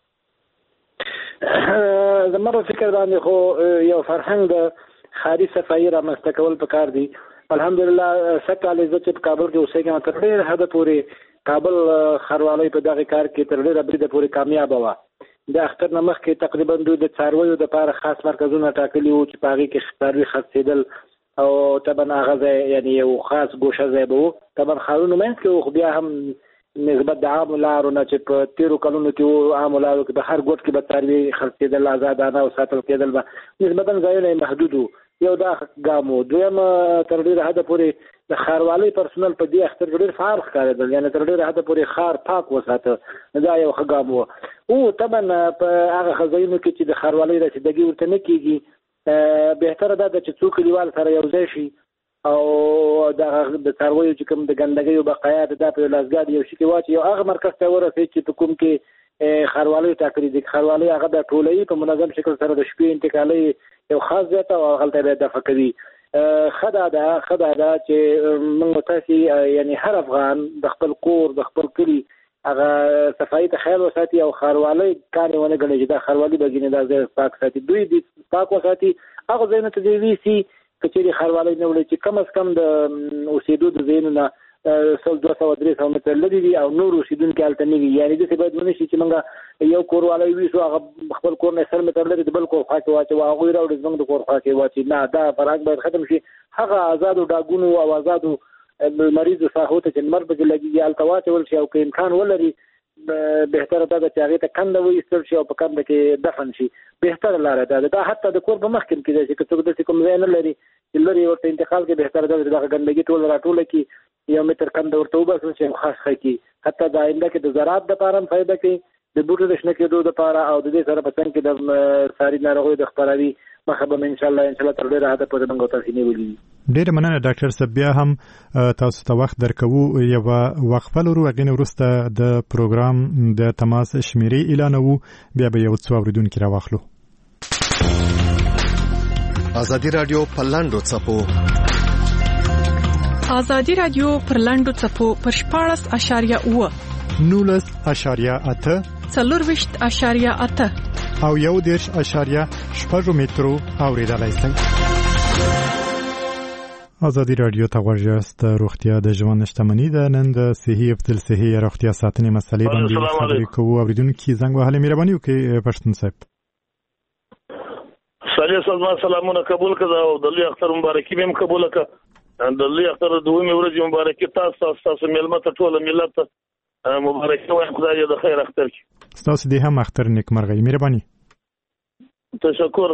[SPEAKER 5] زما په فکر باندې خو یو فرهنګ د ښاري صفایي رامنځته کول پکار دي. الحمدلله سږ کال زه چې په کابل کې اوسېږم تر ډېر حده پورې کابل ښاروالۍ په دغه کار کې تر ډېره بریده پورې کامیابه وه. د اختر نه مخکې تقریبا دوی د څارویو دپاره خاص مرکزونه ټاکلي وو چې په هغې کې څاروي خرڅېدل او طبعا هغه ځای یعنې یو خاص ګوشه ځای به و. طبعا ښارونو منځ کې و خو بیا هم نسبت د عامو لارو نه چې په تېرو کلونو کې و عامو لارو کې به هر ګوټ کې به څاروي خرڅېدل ازادانه او ساتل کېدل به نسبتا ځایونه یې محدود وو. یو دا ګام و. دویم تر ډېره حده پورې د ښاروالۍ پرسونل په دې اختر کې ډېر فعال ښکارېدل، یعنې تر ډېره حده پورې ښار پاک وساته. دا یو ښه ګام و. طبعا په هغه ځایونو کې چې د ښاروالۍ رسیدګي ورته نه کېږي بهتره دا ده چې څو کلیوال سره یو ځای شي او د څارویو چې کوم د ګندګیو بقایات دا په لاسګاډ یو شي کې واچي یو هغه مرکز ته ورسېږي چې په کوم کې ښاروالۍ ټاکلي دي. ښاروالۍ هغه د ټولوي په منظم شکل سره د شپې انتقالۍ یو خاص ځای ته او هغلته به یې دفع کوي. ښه دا ده چې موږ تاسې یعنې هر افغان د خپل کور د خپل کلي هغه صفایي ته خیال وساتي او ښاروالۍ کار یې ونه ګڼي چې دا ښاروالي به ګینې دا ځای پاک ساتي. دوی دې پاک وساتي هغه ځایونه ته دې ویسي که چېرې ښاروالۍ نه وړي چې کم از کم د اوسېدو د ځایونو نه 200-300 متر لري دي او نور اوسیدونکو هلته نه وي. یعنې داسې باید ونه شي چې موږ یو کور والا وي شو هغه خپل کور نه 100 متر لري د بل کور خوا کې واچوي او هغوی راوړي زموږ د کور خوا کې واچوي. نه، دا فرهنګ باید ختم شي. هغه آزادو ډاګونو او آزادو مریضو ساحو ته چې لمر پکې لګېږي هلته واچول شي او که امکان ولري بهتره ده چې هغې ته کنده وایستل شي او په کنده کې دفن شي. بهتره لاره ده. دا حتی د کور په مخکې هم کېدای شي که څوک داسې کوم ځای نه لري چې لرې ورته انتقال کې بهتره ده چې دغه ګندګي ټوله راټوله کړي 1 متر کنده ورته وباسل شي او خاص کړي. حتی د آینده کې د زراعت دپاره هم فایده کوي، د بوټو د شنه کېدو دپاره او د دې سره په څنګ کې د ساري ناروغیو د خپراوي مخه به ان شاء الله تر ډېره حده پورې موږ تاسو نیولي.
[SPEAKER 4] ډېره مننه ډاکټر صاحب. بیا هم تاسو ته وخت درکوو، یوه وقفه لرو، هغې نه وروسته د پروګرام د تماس شمیرې اعلانوو، بیا به یو څو اورېدونکي راواخلو.
[SPEAKER 11] ازادي راډیو په لاندو څپو
[SPEAKER 12] ازادي راډیو پر لاندو څپو پر 14.8
[SPEAKER 4] 19.8
[SPEAKER 12] 24.8
[SPEAKER 4] او 1.6 مترو اوریدلای شئ. ازادي راډیو ته غوږ یاست. روغتیا د ژوند شتمني ده. نن د صحي ابتل صحي روغتیا ساتنې مسلې باندې خبرې کوو. اوریدونکي زنګ وهلې مهرباني وکړئ پښتون صاحب.
[SPEAKER 13] سلامونه قبول کړه او د لوی اختر مبارکي به قبول کړه. د لوی اختر د دوه ورځې مبارکي تاسو ملمه ته ټول ملت مبارکي وایم. خدای دې د خیر اختر کړي.
[SPEAKER 4] تاسو دې هم اختر نیکمرغي. مهرباني.
[SPEAKER 13] تشکر.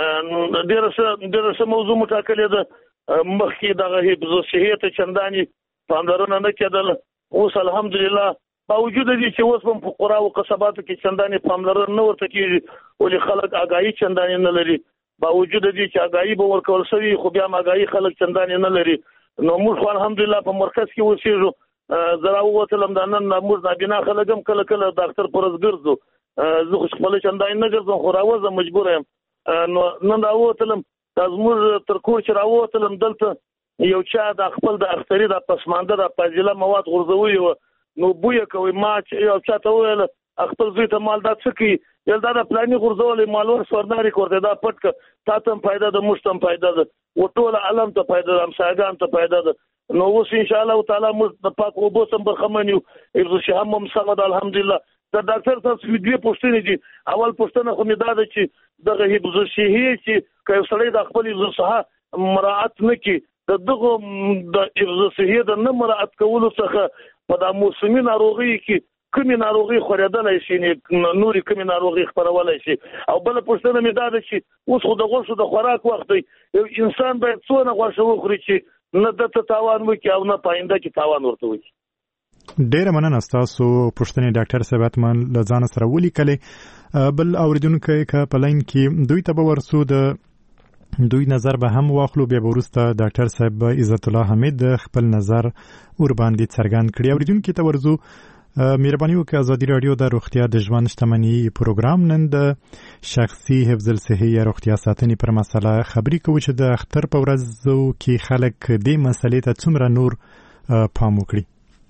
[SPEAKER 13] ډېر موضوع مټاکلې ده. مخکې دغه حفظ صحت چنداني پاملرنه نه کېدل. اوس الحمدلله باوجود دې چې اوس په قرا او قصباتو کې چنداني پاملرنه نه ورته کېږي، ولې خلک آگاهي چنداني نه لري. باوجود دې چې آگاهي به ورکول شوی خو بیا آگاهي خلک چنداني نه لري. نو موږ الحمدلله په مرکز کې اوسېږو. زرا ووتلم د نن موږ نابینا خلک هم کله کله ډاکټر پرز ګرځو. زه خو خپل چنداني نه ګرځم خو راوځم مجبور یم. نو نن راووتلم زموږ تر کور چې راووتلم دلته یو چا د خپل د اختري د پسمانده د فاضله مواد غورځوي و. نو بویا کوي ما چې یو چا ته ویل خپل زوی ته مال دا څه کوي یل دا د پلاني غورځولې مالور سورناري کوړه دا پټ تا ته فائدہ د مشتم فائدہ ده و ټول عالم ته فائدہ ده امساګان ته فائدہ ده. نو اوس ان شاء الله تعالی موږ د پاک او بوسم برخمنیو ابو شهام محمد الحمدلله. د ډاکټر تاسو دوه پوښتنې دي. اول پوښتنه خو مې دا ده چې دغه حفظ صحي چې کله سړی د خپل حفظ صحه مراعات نه کوي دغه د حفظ صحي د نه مراعات کولو څخه په د موسمي ناروغي کې کومې ناروغي خورېدلای شي، نورې کومې ناروغي خپرولای شي. او بل پوښتنه مې دا ده چې اوس خو د غوښو د خوراک وخت دی. یو انسان باید څونه غوښه وخوري چې نه دته تاوان وکړي او نه پاینده کې تاوان ورته وکړي.
[SPEAKER 4] ډېره مننه ستاسو پوښتنې ډاکټر صاحب اتمن له ځان سره ولیکلې. بل اوریدونکي که په لاین کې دوی ته به ورسو د دوی نظر به هم واخلو. بیا وروسته ډاکټر صاحب عزت الله حمید خپل نظر ور باندې څرګند کړي. اوریدونکي ته ورزو مهرباني وکړئ. ازادي راډیو د روغتیا د ژوند شتمني پروګرام نن د شخصي حفظ الصحي یا روغتیا ساتنې پر مسله خبرې کوو چې د اختر په ورځو کې خلک دې مسلې ته څومره نور پام وکړي.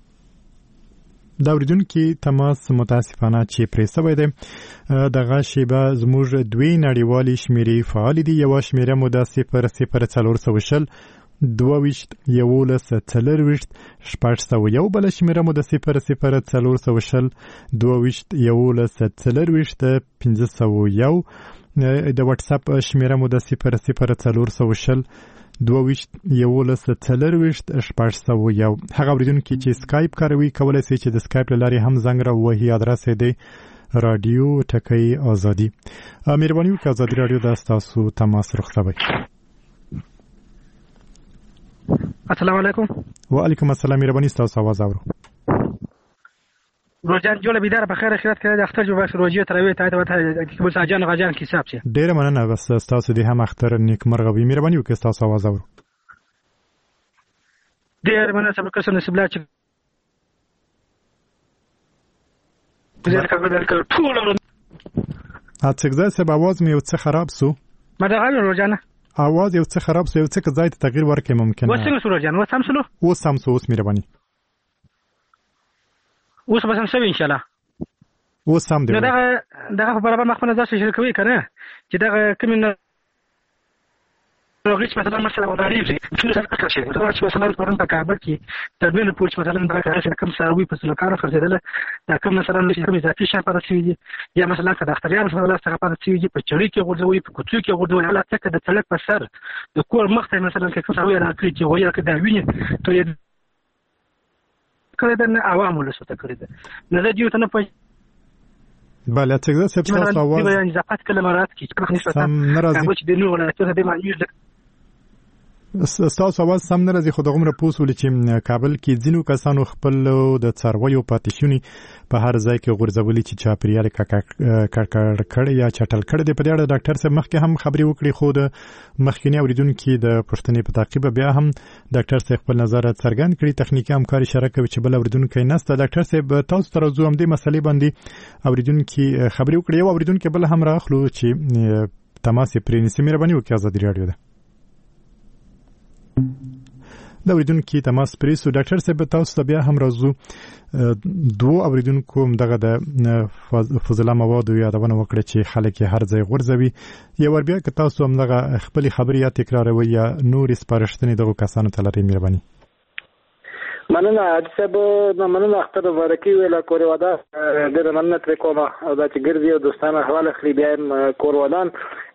[SPEAKER 4] دا اوریدونکي تماس متاسفانه چې پرې سوی دی. دغه شیبه زموږ دوی نړیوالې شمیرې فعال دي. یوه شمیره مو د 00420 22 11 40 601 بل شمیره مو د 00420 22 11 40 501 د واتس اپ شمیره مو د 00420 22 11 40 هغه اوریدونکي چې سکایپ کاروي کولای شي چې د سکایپ لارې هم زنګ راوهي. ادرس یې دی رادیو ټکی ازادي. مهرباني وکړئ ازادي راډیو د تاسو تماس رخصوي.
[SPEAKER 14] السلام علیکم.
[SPEAKER 4] وعلیکم السلام. مهرباني تاسو आवाज اورو.
[SPEAKER 14] روزان جوړه بيدار په خیر خیرات کړی د اختر جو بس روزي تروي ته ته بل ساجان غجان حساب شي.
[SPEAKER 4] ډیره مننه. بس تاسو دې هم اختر نیکمرغه وي. مهرباني وکړئ تاسو आवाज اورو.
[SPEAKER 14] ډیره مننه صبر کسن سبلا چې
[SPEAKER 4] اڅګزا سبا आवाज مې یو څه خراب سو.
[SPEAKER 14] ما دا غواړم روزانه
[SPEAKER 4] आवाज یو څه خراب سو. یو څه ځای ته تغییر ورکړم ممکن.
[SPEAKER 14] وڅنګ سو روزانه و سم سلو
[SPEAKER 4] و سم سو. اوس مهرباني
[SPEAKER 14] اوس به سم شوي ان شاء الله.
[SPEAKER 4] اوس سم دی.
[SPEAKER 14] دغه په برابر مخ په نظر شریکوي کنه چې دغه کوم ناروغي چې مثلا ودارېږي ټول ځان اکر شي دا چې مثلا پرون په کابل کې تر دوی نه پوښتنه مثلا دا چې کوم سروي په سلوکانو فرزیدله دا کوم مثلا چې کوم اضافي شی پاتې شوی دي یا مثلا که د اختیار مثلا څنګه پاتې شوی دي په چړې کې غورځوي په کوڅو کې غورځوي حالت څخه د تلک په سر د کور مخ ته مثلا که کوم سروي راکړي چې وایي که دا ویني ته یې کړی د عوامو له څه کړی ده نه دا دیو ته نه پي
[SPEAKER 4] بله څنګه څه تاسو اواز
[SPEAKER 14] دی اضافات کلمات کې چې نسبتا کابل چې د نور ولایتونو د معنی
[SPEAKER 4] ستاسو اواز سم نه راځي خو دغه پوسول چې کابل کې ځینو کسانو خپل د څارویو پاتیشونی په هر ځای کې غورځولي چې چاپریال کړ یا چټل کړ د په اړه ډاکټر صاحب مخکې هم خبري وکړي خو د مخکینی اوریدونکو د پښتنې په تعقیب بیا هم ډاکټر صاحب خپل نظر څرګند کړي تخنیکی همکاري شریک کوي چې بل اوریدونکو نسته ډاکټر صاحب تاسو تر اوسه هم د مسلې باندې اوریدونکو خبري وکړي او اوریدونکو بل هم راخلو چې تماس پرې نسی مهرباني وکړئ ازادي رادیو ده د اوریدونکو تماس پریسو ډاکټر صاحب تاسو بیا هم راځو دوه اوریدونکو دغه د فضله مواد یادونه وکړه چې خلک هر ځای غورځوي یو ور بیا که تاسو هم دغه خپل خبري یا تکراروي یا نور سپارښتنې دغه کسانو ته لري مهرباني
[SPEAKER 5] مننه صاحب مننه اختر ورکی ویلا کور ودا د مننه تر کومه او دا چې ګرځي او دوستانه حواله خلی بیا کور ودان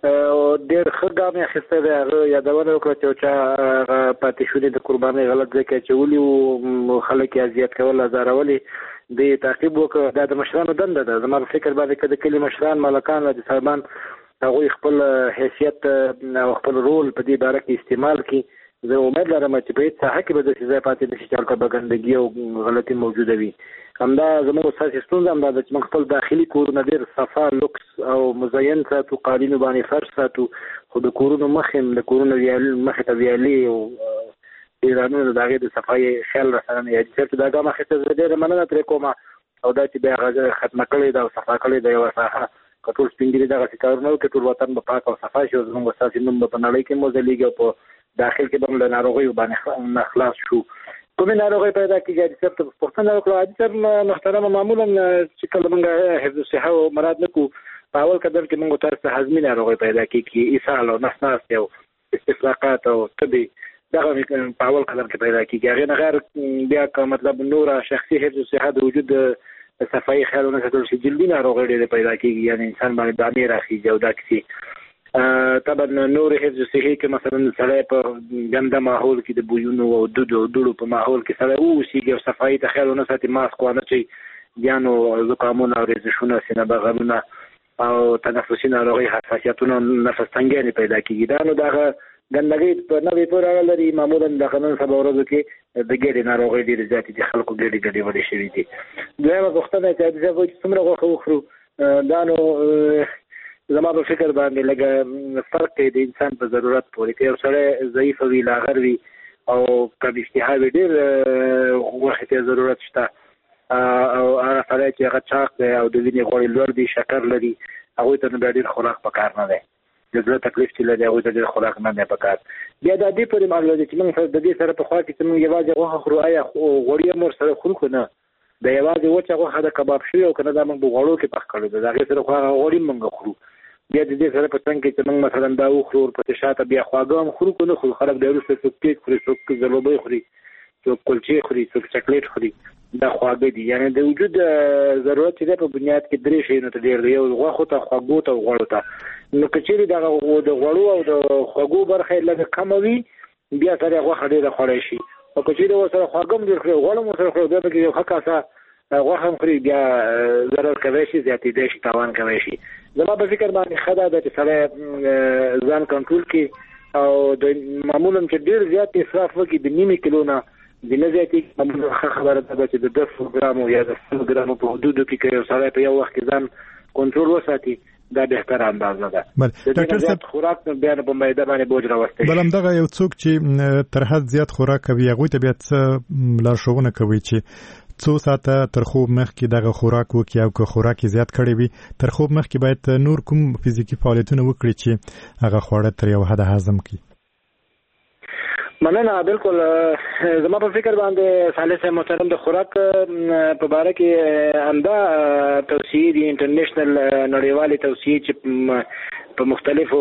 [SPEAKER 5] ډېر خګام یې خسته دی یادونه وکړه چې پاتې شولې د قرباني غلط ځکه چې ولي خلک اذیت کول زارولي د تعقیب وکړه د مشرانو دنده ده زما فکر باندې کده کلی مشران ملکان د صاحبان هغه خپل حیثیت او خپل رول په دې باره کې استعمال کړي زه امید لرم چې په هیڅ ساحه کې به د ځای پاتې نشي چې هلته به ګندګي او غلطي موجوده وي همدا زموږ اساسي ستونزه همدا ده چې موږ خپل داخلي کورونه ډېر صفا لوکس او مزین ساتو قالینو باندې فرش ساتو خو د کورونو مخې د کورونو مخې ته ویالې او ایرانونو د هغې د صفایي خیال راسره نه یادي صرف دا ګام اخیسته زه ډېره مننه ترې کومه او دا چې بیا هغه ختمه کړې ده او صفا کړې ده یوه ساحه که ټول سپین ږیري دغسې کارونه وکړي ټول وطن به پاک او صفا شي او زموږ اساسي نوم به په نړۍ کې موځلیږي او په داخل کې به له ناروغیو باندې خلاص شو کومې ناروغۍ پیدا کېږي حاجي صاحب ته پوښتنه وکړو حاجي صاحب محترمه معمولا چې کله موږ حفظ الصحه او مراد نه کوو په اول قدم کې موږ تاسو ته هضمي ناروغۍ پیدا کېږي اسهال او نس ناستې او استفراقات او تبې دغه په اول قدم کې پیدا کېږي هغې نه غیر بیا که مطلب نوره شخصي حفظ الصحه د وجود صفایي خیال ونه ساتل شي جلدي ناروغۍ ډېرې پیدا کېږي یعنې انسان باندې دانې راخېږي او دا کیسې طبعا نور حفظ صحي کې مثلا سړی په ګنده ماحول کې د بویونو او دوړو په ماحول کې سړی اوسېږي او صفایي ته خیال ونه ساتي ماسک وانه چي بیا نو زکامونه او رېزشونه سینه بغلونه او تنفسي ناروغۍ حساسیتونه نفس تنګیانې پیدا کېږي دا نو دغه ګندګۍ په نوې پورې اړه لري معمولا د نن سبا ورځو کې د ګېډې ناروغۍ ډېرې زیاتې دي خلکو ګېډې ولې شوي دي دویمه پوښتنه چې حاجي صاحب چې څومره غوښه وخورو دا نو زما په فکر باندې لږه فرق دی د انسان په ضرورت پورې که یو سړی ضعیف وي لاغر وي او کم اشتها وي ډېر غوښې ته ضرورت شته او هغه سړی چې هغه چاق دی او د وینې غوړې لوړ دي شکر لري هغوی ته نو بیا ډېر خوراک پکار نه دی د زړه تکلیف چې لري هغوی ته ډېر خوراک نه دی پکار بیا د دې پورې معلومه ده چې موږ د دې سره پخوا کې چې موږ یوازې غوښه خورو آیا غوړي هم ورسره خورو که نه د یوازې وچه غوښه د کباب شوي او که نه دا موږ په غوړو کې پخ کړې ده د هغې سره خو هغه غوړي موږ خورو بیا د دې سره په څنګ کې چې موږ مثلا دا وخورو ورپسې شاته بیا خواږه هم خورو که نه خورو خلک د وروسته څوک کیک خوري څوک ځلوبۍ خوري څوک کلچې خوري څوک چاکلیټ خوري دا خواږه دي یعنې د وجود ضرورت چې دی په بنیاد کې درې شیانو ته ډېر دی یو غوښو ته خوږو ته او غوړو ته نو که چېرې دغه د غوړو او د خوږو برخه یې لږه کمه وي بیا سره غوښه ډېره خوړی شي او که چېرې ورسره خواږه هم ډېر خوري غوړ هم ورسره خوري بیا پکې یو ښه کاسه غوښه هم خوري بیا ضرر کوی شي زیاتېدی شي تاوان کوی شي زما په فکر باندې ښه ده چې سړی ځان کنټرول کړي او د معمولا چې ډېر زیات اصراف وکړي د نیمې کیلو نه د نه زیاتې معمولا ښه خبره ده چې د 10 ګرامو یا د 100 ګرامو په حدودو کې که یو سړی په یو وخت کې ځان کنټرول وساتي دا بهتره اندازه ده
[SPEAKER 4] ډاکټر صاحب
[SPEAKER 5] خوراک بیا په معده باندې بوج راوستي
[SPEAKER 4] بل همدغه یو څوک چې تر حد زیات خوراک کوي هغوی ته بیا څه لارښوونه کوي چې څو ساعته تر خوب مخکې دغه خوراک وکړي او که خوراک زیات کړی وي تر خوب مخکې باید نور کوم فزیکي فعالیتونه وکړي چې هغه خواړه تر یو حده هضم کړي
[SPEAKER 5] مننه بالکل زما په فکر باندې صالح صاحب محترم د خوراک په باره کې همدا توصیې دي انټرنیشنل نړیوالې توصیې چې په مختلفو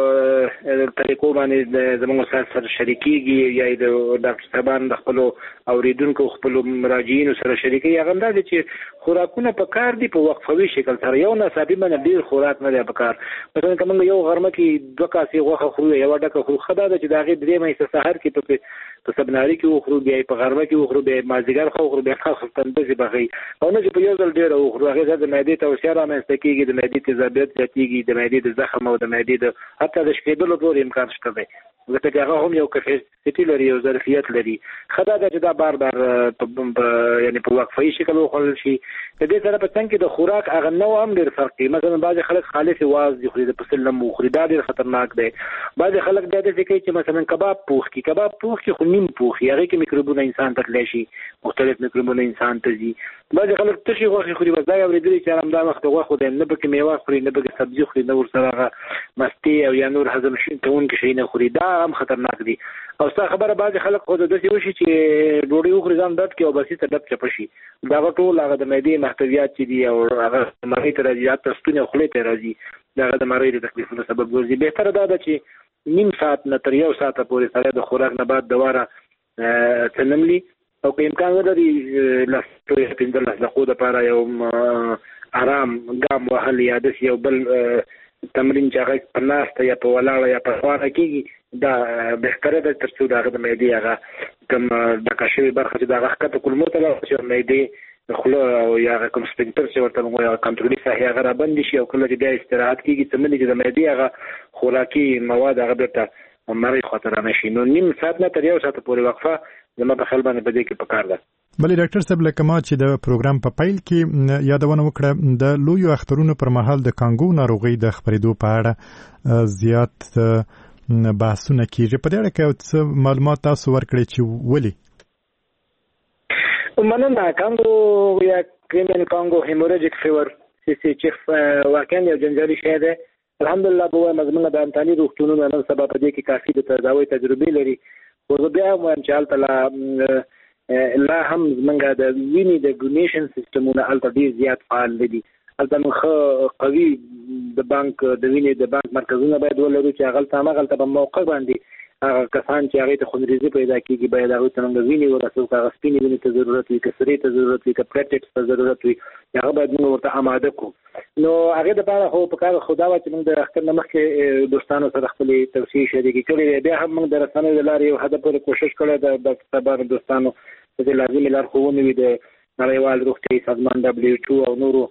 [SPEAKER 5] طریقو باندې زموږ استاد سره شریکيږي یا د ډاکټر صاحبان د خپل اوریدونکو خپل مراجعینو سره شریکي هغه انداز چې خوراکونه په کار دي په وقفوي شکل سره یو نصابي باندې ډیر خوراک نه دی په کار مثلا کوم یو غرمه کې 2 کاسې غوښه خورو یو ډکه خورو خدا د چې داغه درې مې سحر کې په سبناري کې وخورو بیا په غرمه کې وخورو بیا مازیګر خورو بیا خاص تندې بغي او نه چې په یو ځل ډیر وخورو هغه د معدې توسعه رامنځته کیږي د معدې تیزابیت زیاتیږي د معدې د زخم او د معدې د حتی د شکېدلو پورې امکان شته دی ځکه چې هغه هم یو کیفیت لري او ظرفیت لري خدا د چې دا بار بار یعنی په وقفي شکل وخورل شي د دې سره په څنګه کې د خوراک هغه نو هم ډیر فرق کوي مثلا بعض خلک خالص واز دي خوري د پسل لمو خوري دا ډیر خطرناک دی بعض خلک دا دي چې مثلا کباب پوخ کې خو نیم پوخ هغه کې میکروبونه انسان ته تللی شي مختلف میکروبونه انسان ته ځي بعض خلک تشي غوښه خوري بس دا یو ډېر چې هم دا وخت غوښه خو نه پکې میوه خوري نه پکې سبزي خوري نه ورسره مستی او یا نور هضم شي کوونکي شي نه خوري دا هم خطرناک دي او څه خبره بعض خلک خو د دې وشي چې ډوډۍ وخوري ځان درد کې او بسيطه ډب چپ شي دا ټول هغه د معدې محتویات چې دي او هغه مرۍ ته راځي یا تستونه خولې ته راځي دا د مرۍ د تکلیفونو سبب ګرځي بهتره دا ده چې نیم ساعت نه تر 1 ساعت پورې سره د خوراک نه بعد دواره تنملي او که امکان ولري لاسو یې پندل لاسو د پاره یو آرام ګام وهل یا د یو بل تمرین چې هغه په ناسته یا په ولاړه یا په خوانه کېږي دا بهتره ده تر څو دا د معدې هغه کوم د کشوي برخه چې دا حقیقت کلمو ته چې معدې خله او یا کوم سپینټر چې ورته موږ یو کنټرولي ساحه هغه را بند شي او کله چې بیا استراحت کېږي څه چې د معدې هغه خوراکي مواد هغه بیرته مری خطر نشي نو نیم ساعت نه تر 1 ساعت پورې وقفه زما په خپل باندې بده کې پکار ده
[SPEAKER 4] بلې ډاکټر صاحب لکه ما چې د پروګرام په پایل کې یادونه وکړه د لوی اخترونو پر مهال د کانګو ناروغي د خبرېدو په اړه زیات بحثونه کیږي په دې اړه کې معلومات تاسو ورکړئ چې ولې
[SPEAKER 5] مننه کانګو یا کریمین کانګو هیموریجیک فیور چې واقعا یو جنجالي شی ده الحمدلله په مزمنه د انتاني روغتونونو نن سبا په دې کې کافي د تداوی تجربه لري خو بیا هم چې حالت لا هم زمونږ د وینې د ډونیشن سیستمونه الته ډیر زیات فعال دي الته موږ قوي د بانک د وینې د بانک مرکزونه باید ولرو چې هغه په موقع باندې هغه کسان چې هغه ته خونریزي پیدا کیږي باید هغه ته موږ ویني ورسو هغه سپینې وینې ته ضرورت وي کسرې ته ضرورت وي کپریټکس ته ضرورت وي هغه باید موږ ورته آماده کو نو هغه د لپاره خو په کار خدا وا چې موږ د اختر نمخ دوستانو سره خپل توصیه شریکې کړې بیا هم موږ د رسنیو د لارې یو هدف لپاره کوشش کړې د تبار دوستانو چې لازمي لار خوونه وي د نړیوال روغتي سازمان WHO او نورو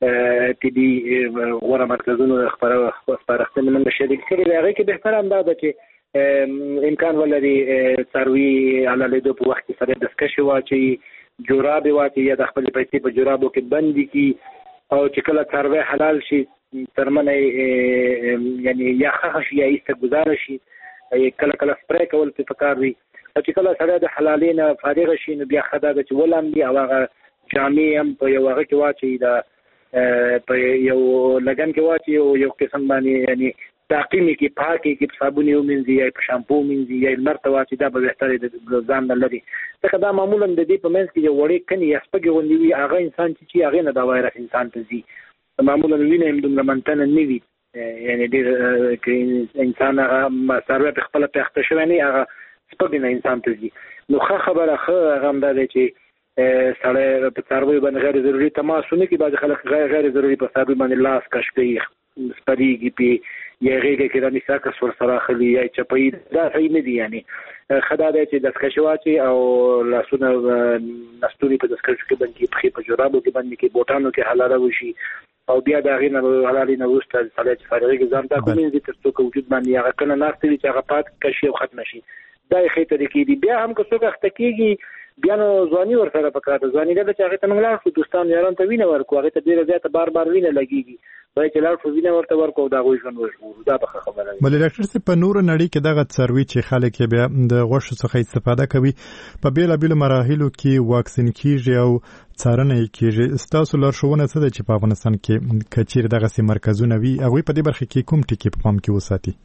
[SPEAKER 5] ټي بي غوړه مرکزونو خبرختنه موږ شریک کړې هغه کې بهتر انداز ده چې امکان ولري څاروي علاوه د په وخت سره د سکشي واچي جوراب واچي یا د خپل پیسې په جورابو کې بند کی او چې کله څاروي حلال شي ترمنه یعنی یا خخ شي یا استګزار شي کله کله سپری کول په پکار وي او چې کله سره د حلالین فارغ شي نو بیا خدای د ولم دی او هغه جامع هم په یو هغه کې واچي دا په یو لګن کې واچي او یو قسم باندې یعنی تعقیمی کې پاکي کې صابون یو منځي یا په شامپو منځي یا مرته واچي دا به بهتره د ځان نه لري ځکه دا معمولا د دې په منځ کې یو وړي کني یا سپګي غوندي وي هغه انسان چې هغه نه دا وایرس انسان ته ځي معمولا وینه هم دومره منتنه نه وي یعنی ډېر کې انسان هغه سره په خپل پخته شوی نه هغه سپګي نه انسان ته ځي نو خبره هغه هم ده چې سره په څاروي باندې غیر ضروري تماسونه کې بعض خلک غیر ضروري په څاروي باندې لاس کش کوي سپریږي په یا غیږه کې د نساکس ور سره خلی یا چپی دا صحیح نه دی یعنی خدای دې چې د سکشواچي او لاسونه نستوري په دسکشو کې باندې په جورابو کې باندې کې بوټانو کې حلاله وشي او بیا دا غینه حلالي نه وسته صلیت فارغي ځان ته کومې دي تر څو وجود باندې هغه کنه ناستوي چې هغه پات کشي او ختم شي دا یې خې طریقې دي بیا هم که څوک اختکیږي بیا نو ځواني ورسره پکاته ځواني دا چې هغه ته موږ لاړو دوستان یاران ته وینه ورکو هغه ته ډیره زیاته بار وینه لګيږي وای چې لاړو وینه ورته ورکو دا غوښ ژوند دا به خبره ده
[SPEAKER 4] بل ډاکټر څه په نور نړۍ کې دغه څاروي چې خلک بیا د غوښ څخه استفاده کوي په بیلابیلو مراحلو کې واکسین کیږي او څارنه کیږي تاسو لارښوونه څه ده چې په افغانستان کې کچیر دغه سي مرکزونه وي هغه په دې برخه کې کوم ټکی په پام کې وساتي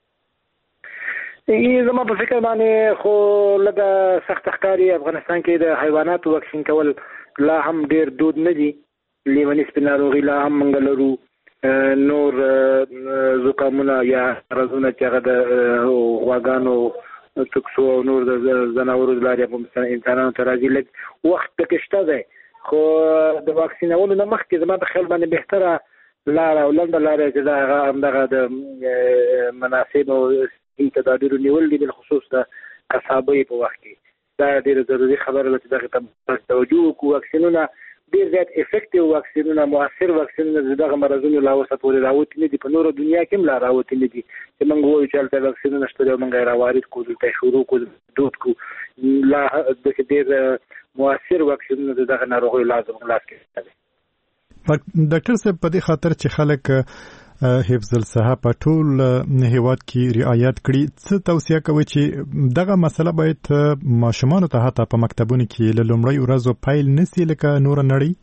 [SPEAKER 5] زما په فکر باندې خو لږه سخت ښکاری افغانستان کې د حیواناتو واکسین کول لا هم ډیر دود نه دي لیونی سپیناروغي لا هم منګلرو نور زکامونه یا مرضونه چې هغه د غواګانو تکسو او نور د ځناورو لارې په انسانانو ته راځي لږ وخت پکې شته دی خو د واکسینولو نه مخکې زما په خیال باندې بهتره لاره او لنډه لاره چې دا هغه همدغه د مناسبو تدابیرو نیول دي بالخصوص د قصابۍ په وخت کې دا ډېره ضروري خبره ده چې دغه ته توجه وکړو. واکسینونه ډېر زیات افیکټیو واکسینونه مؤثر واکسینونه دغه مرضونو لا اوسه پورې راوتي نه دي په نورو دنیا کې هم لا راوتي نه دي چې موږ وایو چې هلته واکسینونه شته دی او موږ یې راوارد کړو دلته شروع کړو دود کړو لا داسې ډېر مؤثر واکسینونه د دغه ناروغیو لا زموږ لاس کې شته دی.
[SPEAKER 4] ډاکټر صاحب په دې خاطر چې خلک حفظ الصحه په ټول هیواد کې رعایت کړي څه توصیه کوي چې دغه مسله باید ماشومان ته حتی په مکتبونو کې له لومړۍ ورځو پیل نسی لکه نور نړۍ؟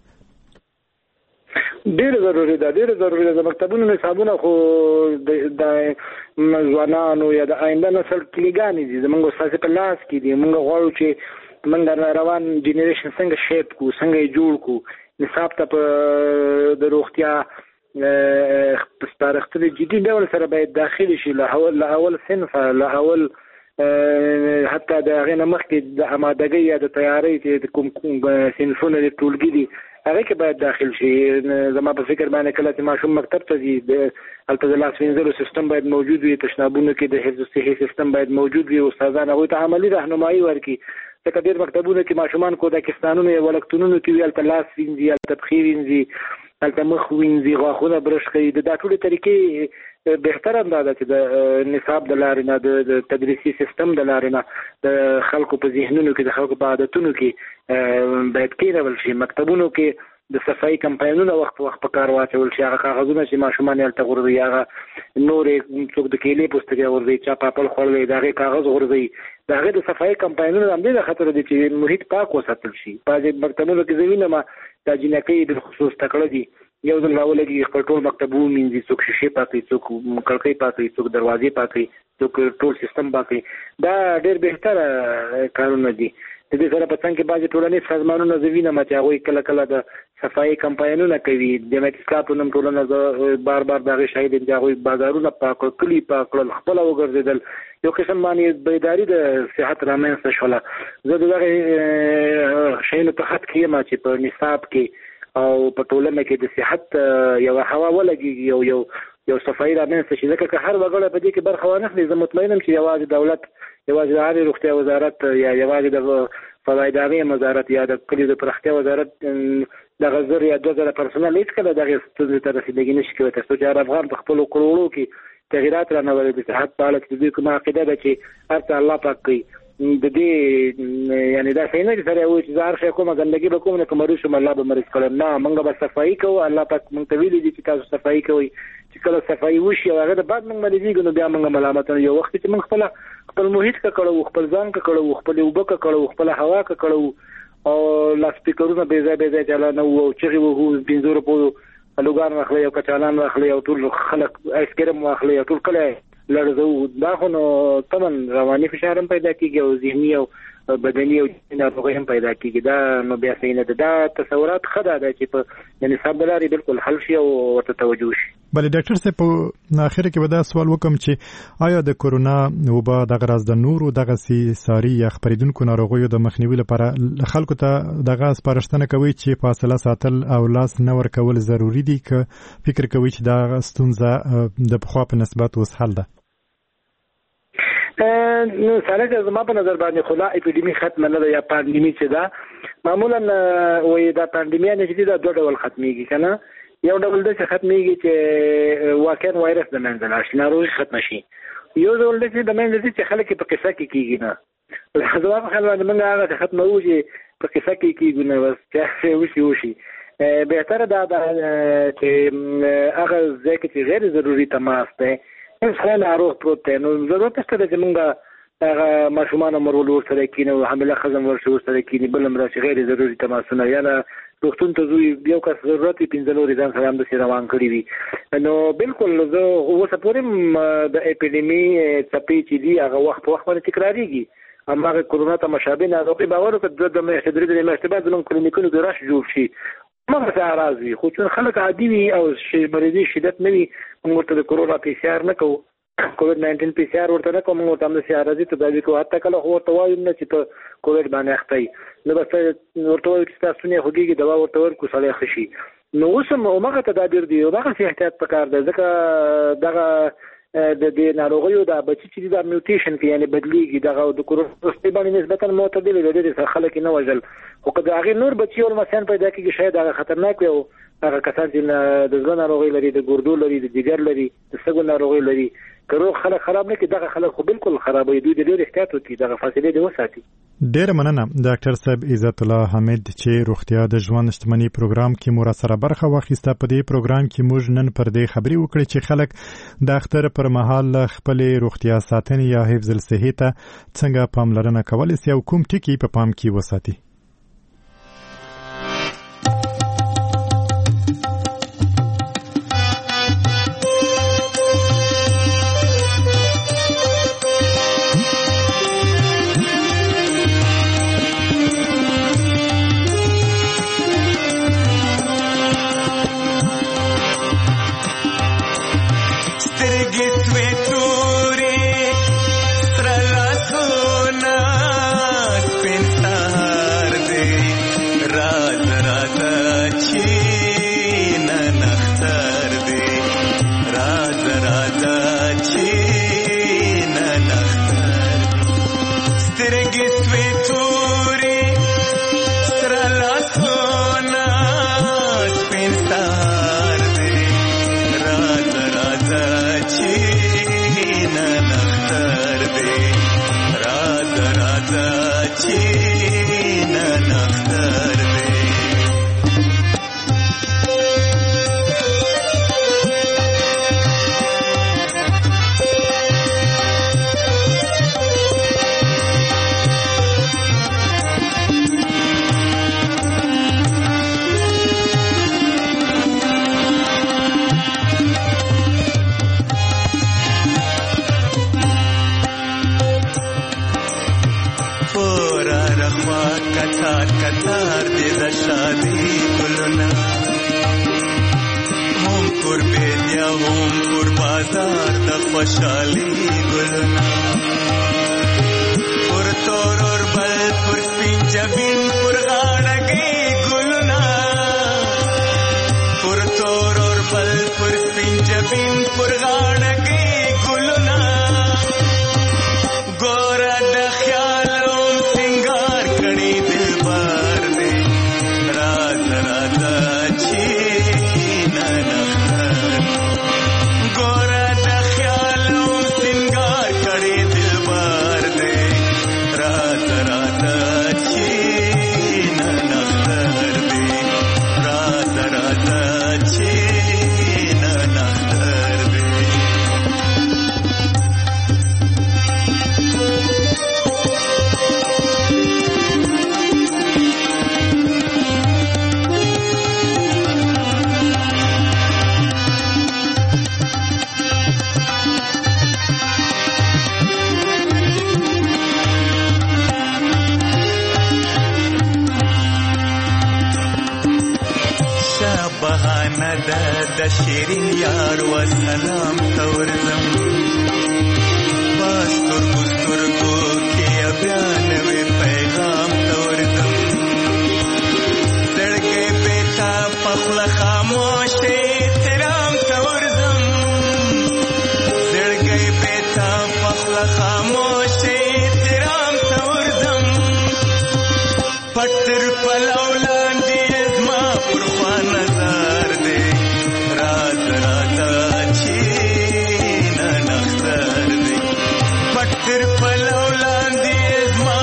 [SPEAKER 5] ډېر ضروري ده د مکتبونو نصابونه خو د ځوانانو یا د آینده نسل کلیګانې دي زموږ ستاسې په لاس کې دي. موږ غواړو چې موږ روان جنریشن څنګه شیپ کړو څنګه یې جوړ کړو نصاب ته په د روغتیا سپارښتنې جدي ډول سره باید داخلي شي له اول صنف له اول حتی د هغې نه مخکې د امادګۍ یا د تیارۍ چې کوم صنفونه د ټولګي دي هغې کې باید داخل شي. زما په فکر باندې کله چې ماشوم مکتب ته ځي هلته د لاس وینځلو سیستم باید موجود وي تشنابونو کې د حفظ الصحې سیستم باید موجود وي استادان هغوی ته عملي رهنمایي ورکړي ځکه ډېر مکتبونو کې ماشومان کودکستانونو یا ولکتونونو کې وي هلته لاس وینځي هلته پښې وینځي هلته مخ وینځي غاښونه برش کوي دا ټولې طریقې بهتره هم دا ده چې د نصاب د لارې نه د تدریسي سیستم د لارې نه د خلکو په ذهنونو کې د خلکو په عادتونو کې باید کېنول شي. مکتبونو کې د صفایي کمپاینونه وخت په وخت په کار واچول شي هغه کاغذونه چې ماشومان یې هلته غورځوي هغه نورې څوک د کیلې پوستکي غورځوي چا پاپل خوړلی د هغې کاغذ غورځوي د هغې د صفایي کمپاینونه همدې د خطر دي چې محیط پاک وساتل شي. بعضې مکتبونو کې زه وینم دا جینکۍ بالخصوص تکړه دي یو ځل راولګي خپل ټول مکتب ومینځي څوک شیشې پاکوي څوک کړکۍ پاکوي څوک دروازې پاکوي څوک ټول سیستم پاکوي دا ډېر بهتره کارونه دي. د دې سره په څنګ کې بعضې ټولنیز سازمانونه زه وینم چې هغوی کله کله د صفایي کمپاینونه کوي د میټسکاپ نوم ټولنه زه بار بار د هغې شاهد یم چې هغوی بازارونه پاک کړل کلي پاک کړل خپله وګرځېدل یو قسم باندې بیداري د صحت رامنځته شوله. زه د دغې شیانو په خط کې یم چې په نصاب کې او په ټولنه کې د صحت یوه هوا ولګېږي یو صفایي رامنځته شي ځکه که هر وګړی په دې کې برخه وانخلي زه مطمئن یم چې یوازې دولت یوازې د عامې روغتیا وزارت یا یوازې د فضایدارۍ وزارت یا د کلیو د پراختیا وزارت دغه 1000 یا 2000 پرسونل هېڅکله دغې ستونزې ته رسېدګي نه شي کولی تر څو چې هر افغان په خپلو کروړو کې تغیرات رانولي د صحت په اړه چې د دوی کومه عقیده ده چې هر څه الله پاک کوي د دې یعنې دا صحیح نه چې سره وایي چې زه هر شی کومه ګندګي به کوم نه که مریض شم الله به مریض کړم نه موږ به صفایي کوو الله پاک موږ ته ویلي دي چې تاسو صفایي کوئ چې کله صفایي وشي او هغه د بعد موږ مریضېږو نو بیا موږ ملامت نه یو وخت چې موږ خپل محیط ککړو خپل ځان ککړو خپل اوبه ککړو خپل هوا ککړو او لاسپیکرونه بې ځای چالانه وو او چغې وهو 500 روپیو الوګان واخلئ او کچالان واخلئ او ټول خلک آیسکریم واخلئ او ټول کلی لړزو دا خو نو تمن رواني فشار هم پیدا کېږي او ذهني او بدني او ناروغۍ هم پیدا کېږي دا نو بیا صحیح نه ده. دا تصورات ښه ده چې په نصاب د لارې بالکل حل شي او ورته توجه شي.
[SPEAKER 4] بله ډاکټر صاحب په اخره کې به دا سوال وکړم چې آیا د کورونا وبا دغه راز د نورو دغسې ساري یا خپرېدونکو ناروغیو د مخنیوي لپاره خلکو ته دغه سپارښتنه کوي چې فاصله ساتل او لاس نه ورکول ضروري دي که فکر کوي چې دا ستونزه د پخوا په نسبت اوس حل ده؟
[SPEAKER 5] نو سالک زما په نظر باندې خو لا اپیډیمي ختمه نه ده یا پاندیمي چې ده معمولا وایي دا پاندیمیا نه چې دا دوه ډول ختمېږي که نه یو ډول داسې ختمېږي چې واقعا وایرس د منځه لاړ شي ناروغي ختمه شي یو ډول داسې د منځه ځي چې خلک په قصه کې کېږي نه زما په خیال باندې موږ هغه څه ختموو چې په قصه کې کېږو نه بس چې وشي بهتره دا ده چې هغه ځای کې چې غیر ضروري تماس دی سره ناروغ پروت دی نو ضرورت نشته ده چې موږ هغه ماشومان هم ورسره کښېني او حامله ښځه هم ورسره کښېني بل هم راشي غیر ضروري تماسونه یا نه روغتون ته ځو یو کس ضرورت وي 15 نورې ځان سره همداسې روان کړي وي نو بالکل زه اوسه پورې هم د اپیډیمي څپې چې دي هغه وخت په وخت باندې تکرارېږي هماغه کرونا ته مشابه ناروغۍ باور وکړه 2 میاشتې 3 میاشتې بعد زموږ کلینیکونو کې رش جوړ شي مغه اعراض وي خو چې خلک عادي وي او مریضي شدت نه وي موږ ته د کورونا پی سی آر نه کوو کووډ 19 پی سی آر ورته نه کوم موږ ته د سیارازي تداوی کوو حتی کله خو ورته وایو نه چې ته کووډ باندې اخته یې نو بس ورته وایو چې تاسو نه هوګيږي دوا ورته ورکو سړی خشي نو اوس موږ ته تدابیر دی او هغه احتیاط پکار دی ځکه دغه د دې ناروغیو د بچی چې د میوټیشن کې یعنی بدلیږي دغه د کورونا باندې نسبتا معتدل دی د خلک نه وژل خو که هغه نور بچي او مثلا پیدا کیږي شاید هغه خطرناک وي او هغه کسان چې د زړه ناروغي لري د ګردو لري د جګر لري د سږو ناروغي لري کله خلک خراب نه کې دغه خلک خو بالکل خرابوي دوی ډېر احتیاط وکړي دغه فاصله دی وساتي.
[SPEAKER 4] ډېر مننه ډاکټر صاحب عزت الله حمید چې روغتیا د ژوند شتمنۍ پروګرام کې مو سره برخه واخیسته. په دې پروګرام کې موږ نن پر دې خبرې وکړې چې خلک د اختر پر مهال خپل روغتیا ساتنې یا حفظ الصحې ته څنګه پاملرنه کولی شي او کوم ټکي په پام کې وساتي.
[SPEAKER 15] Put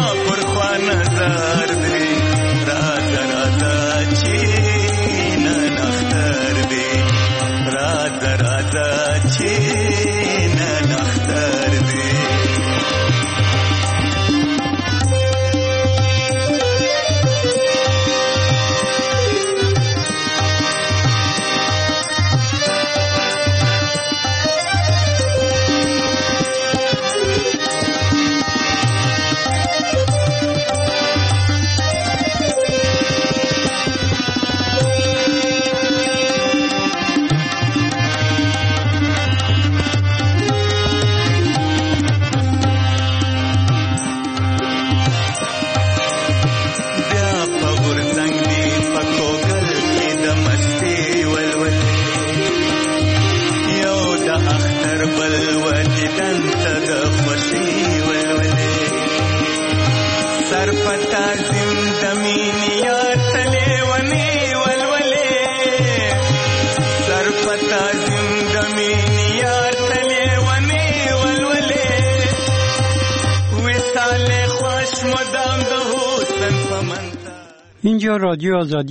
[SPEAKER 15] اینجا رادیو آزادی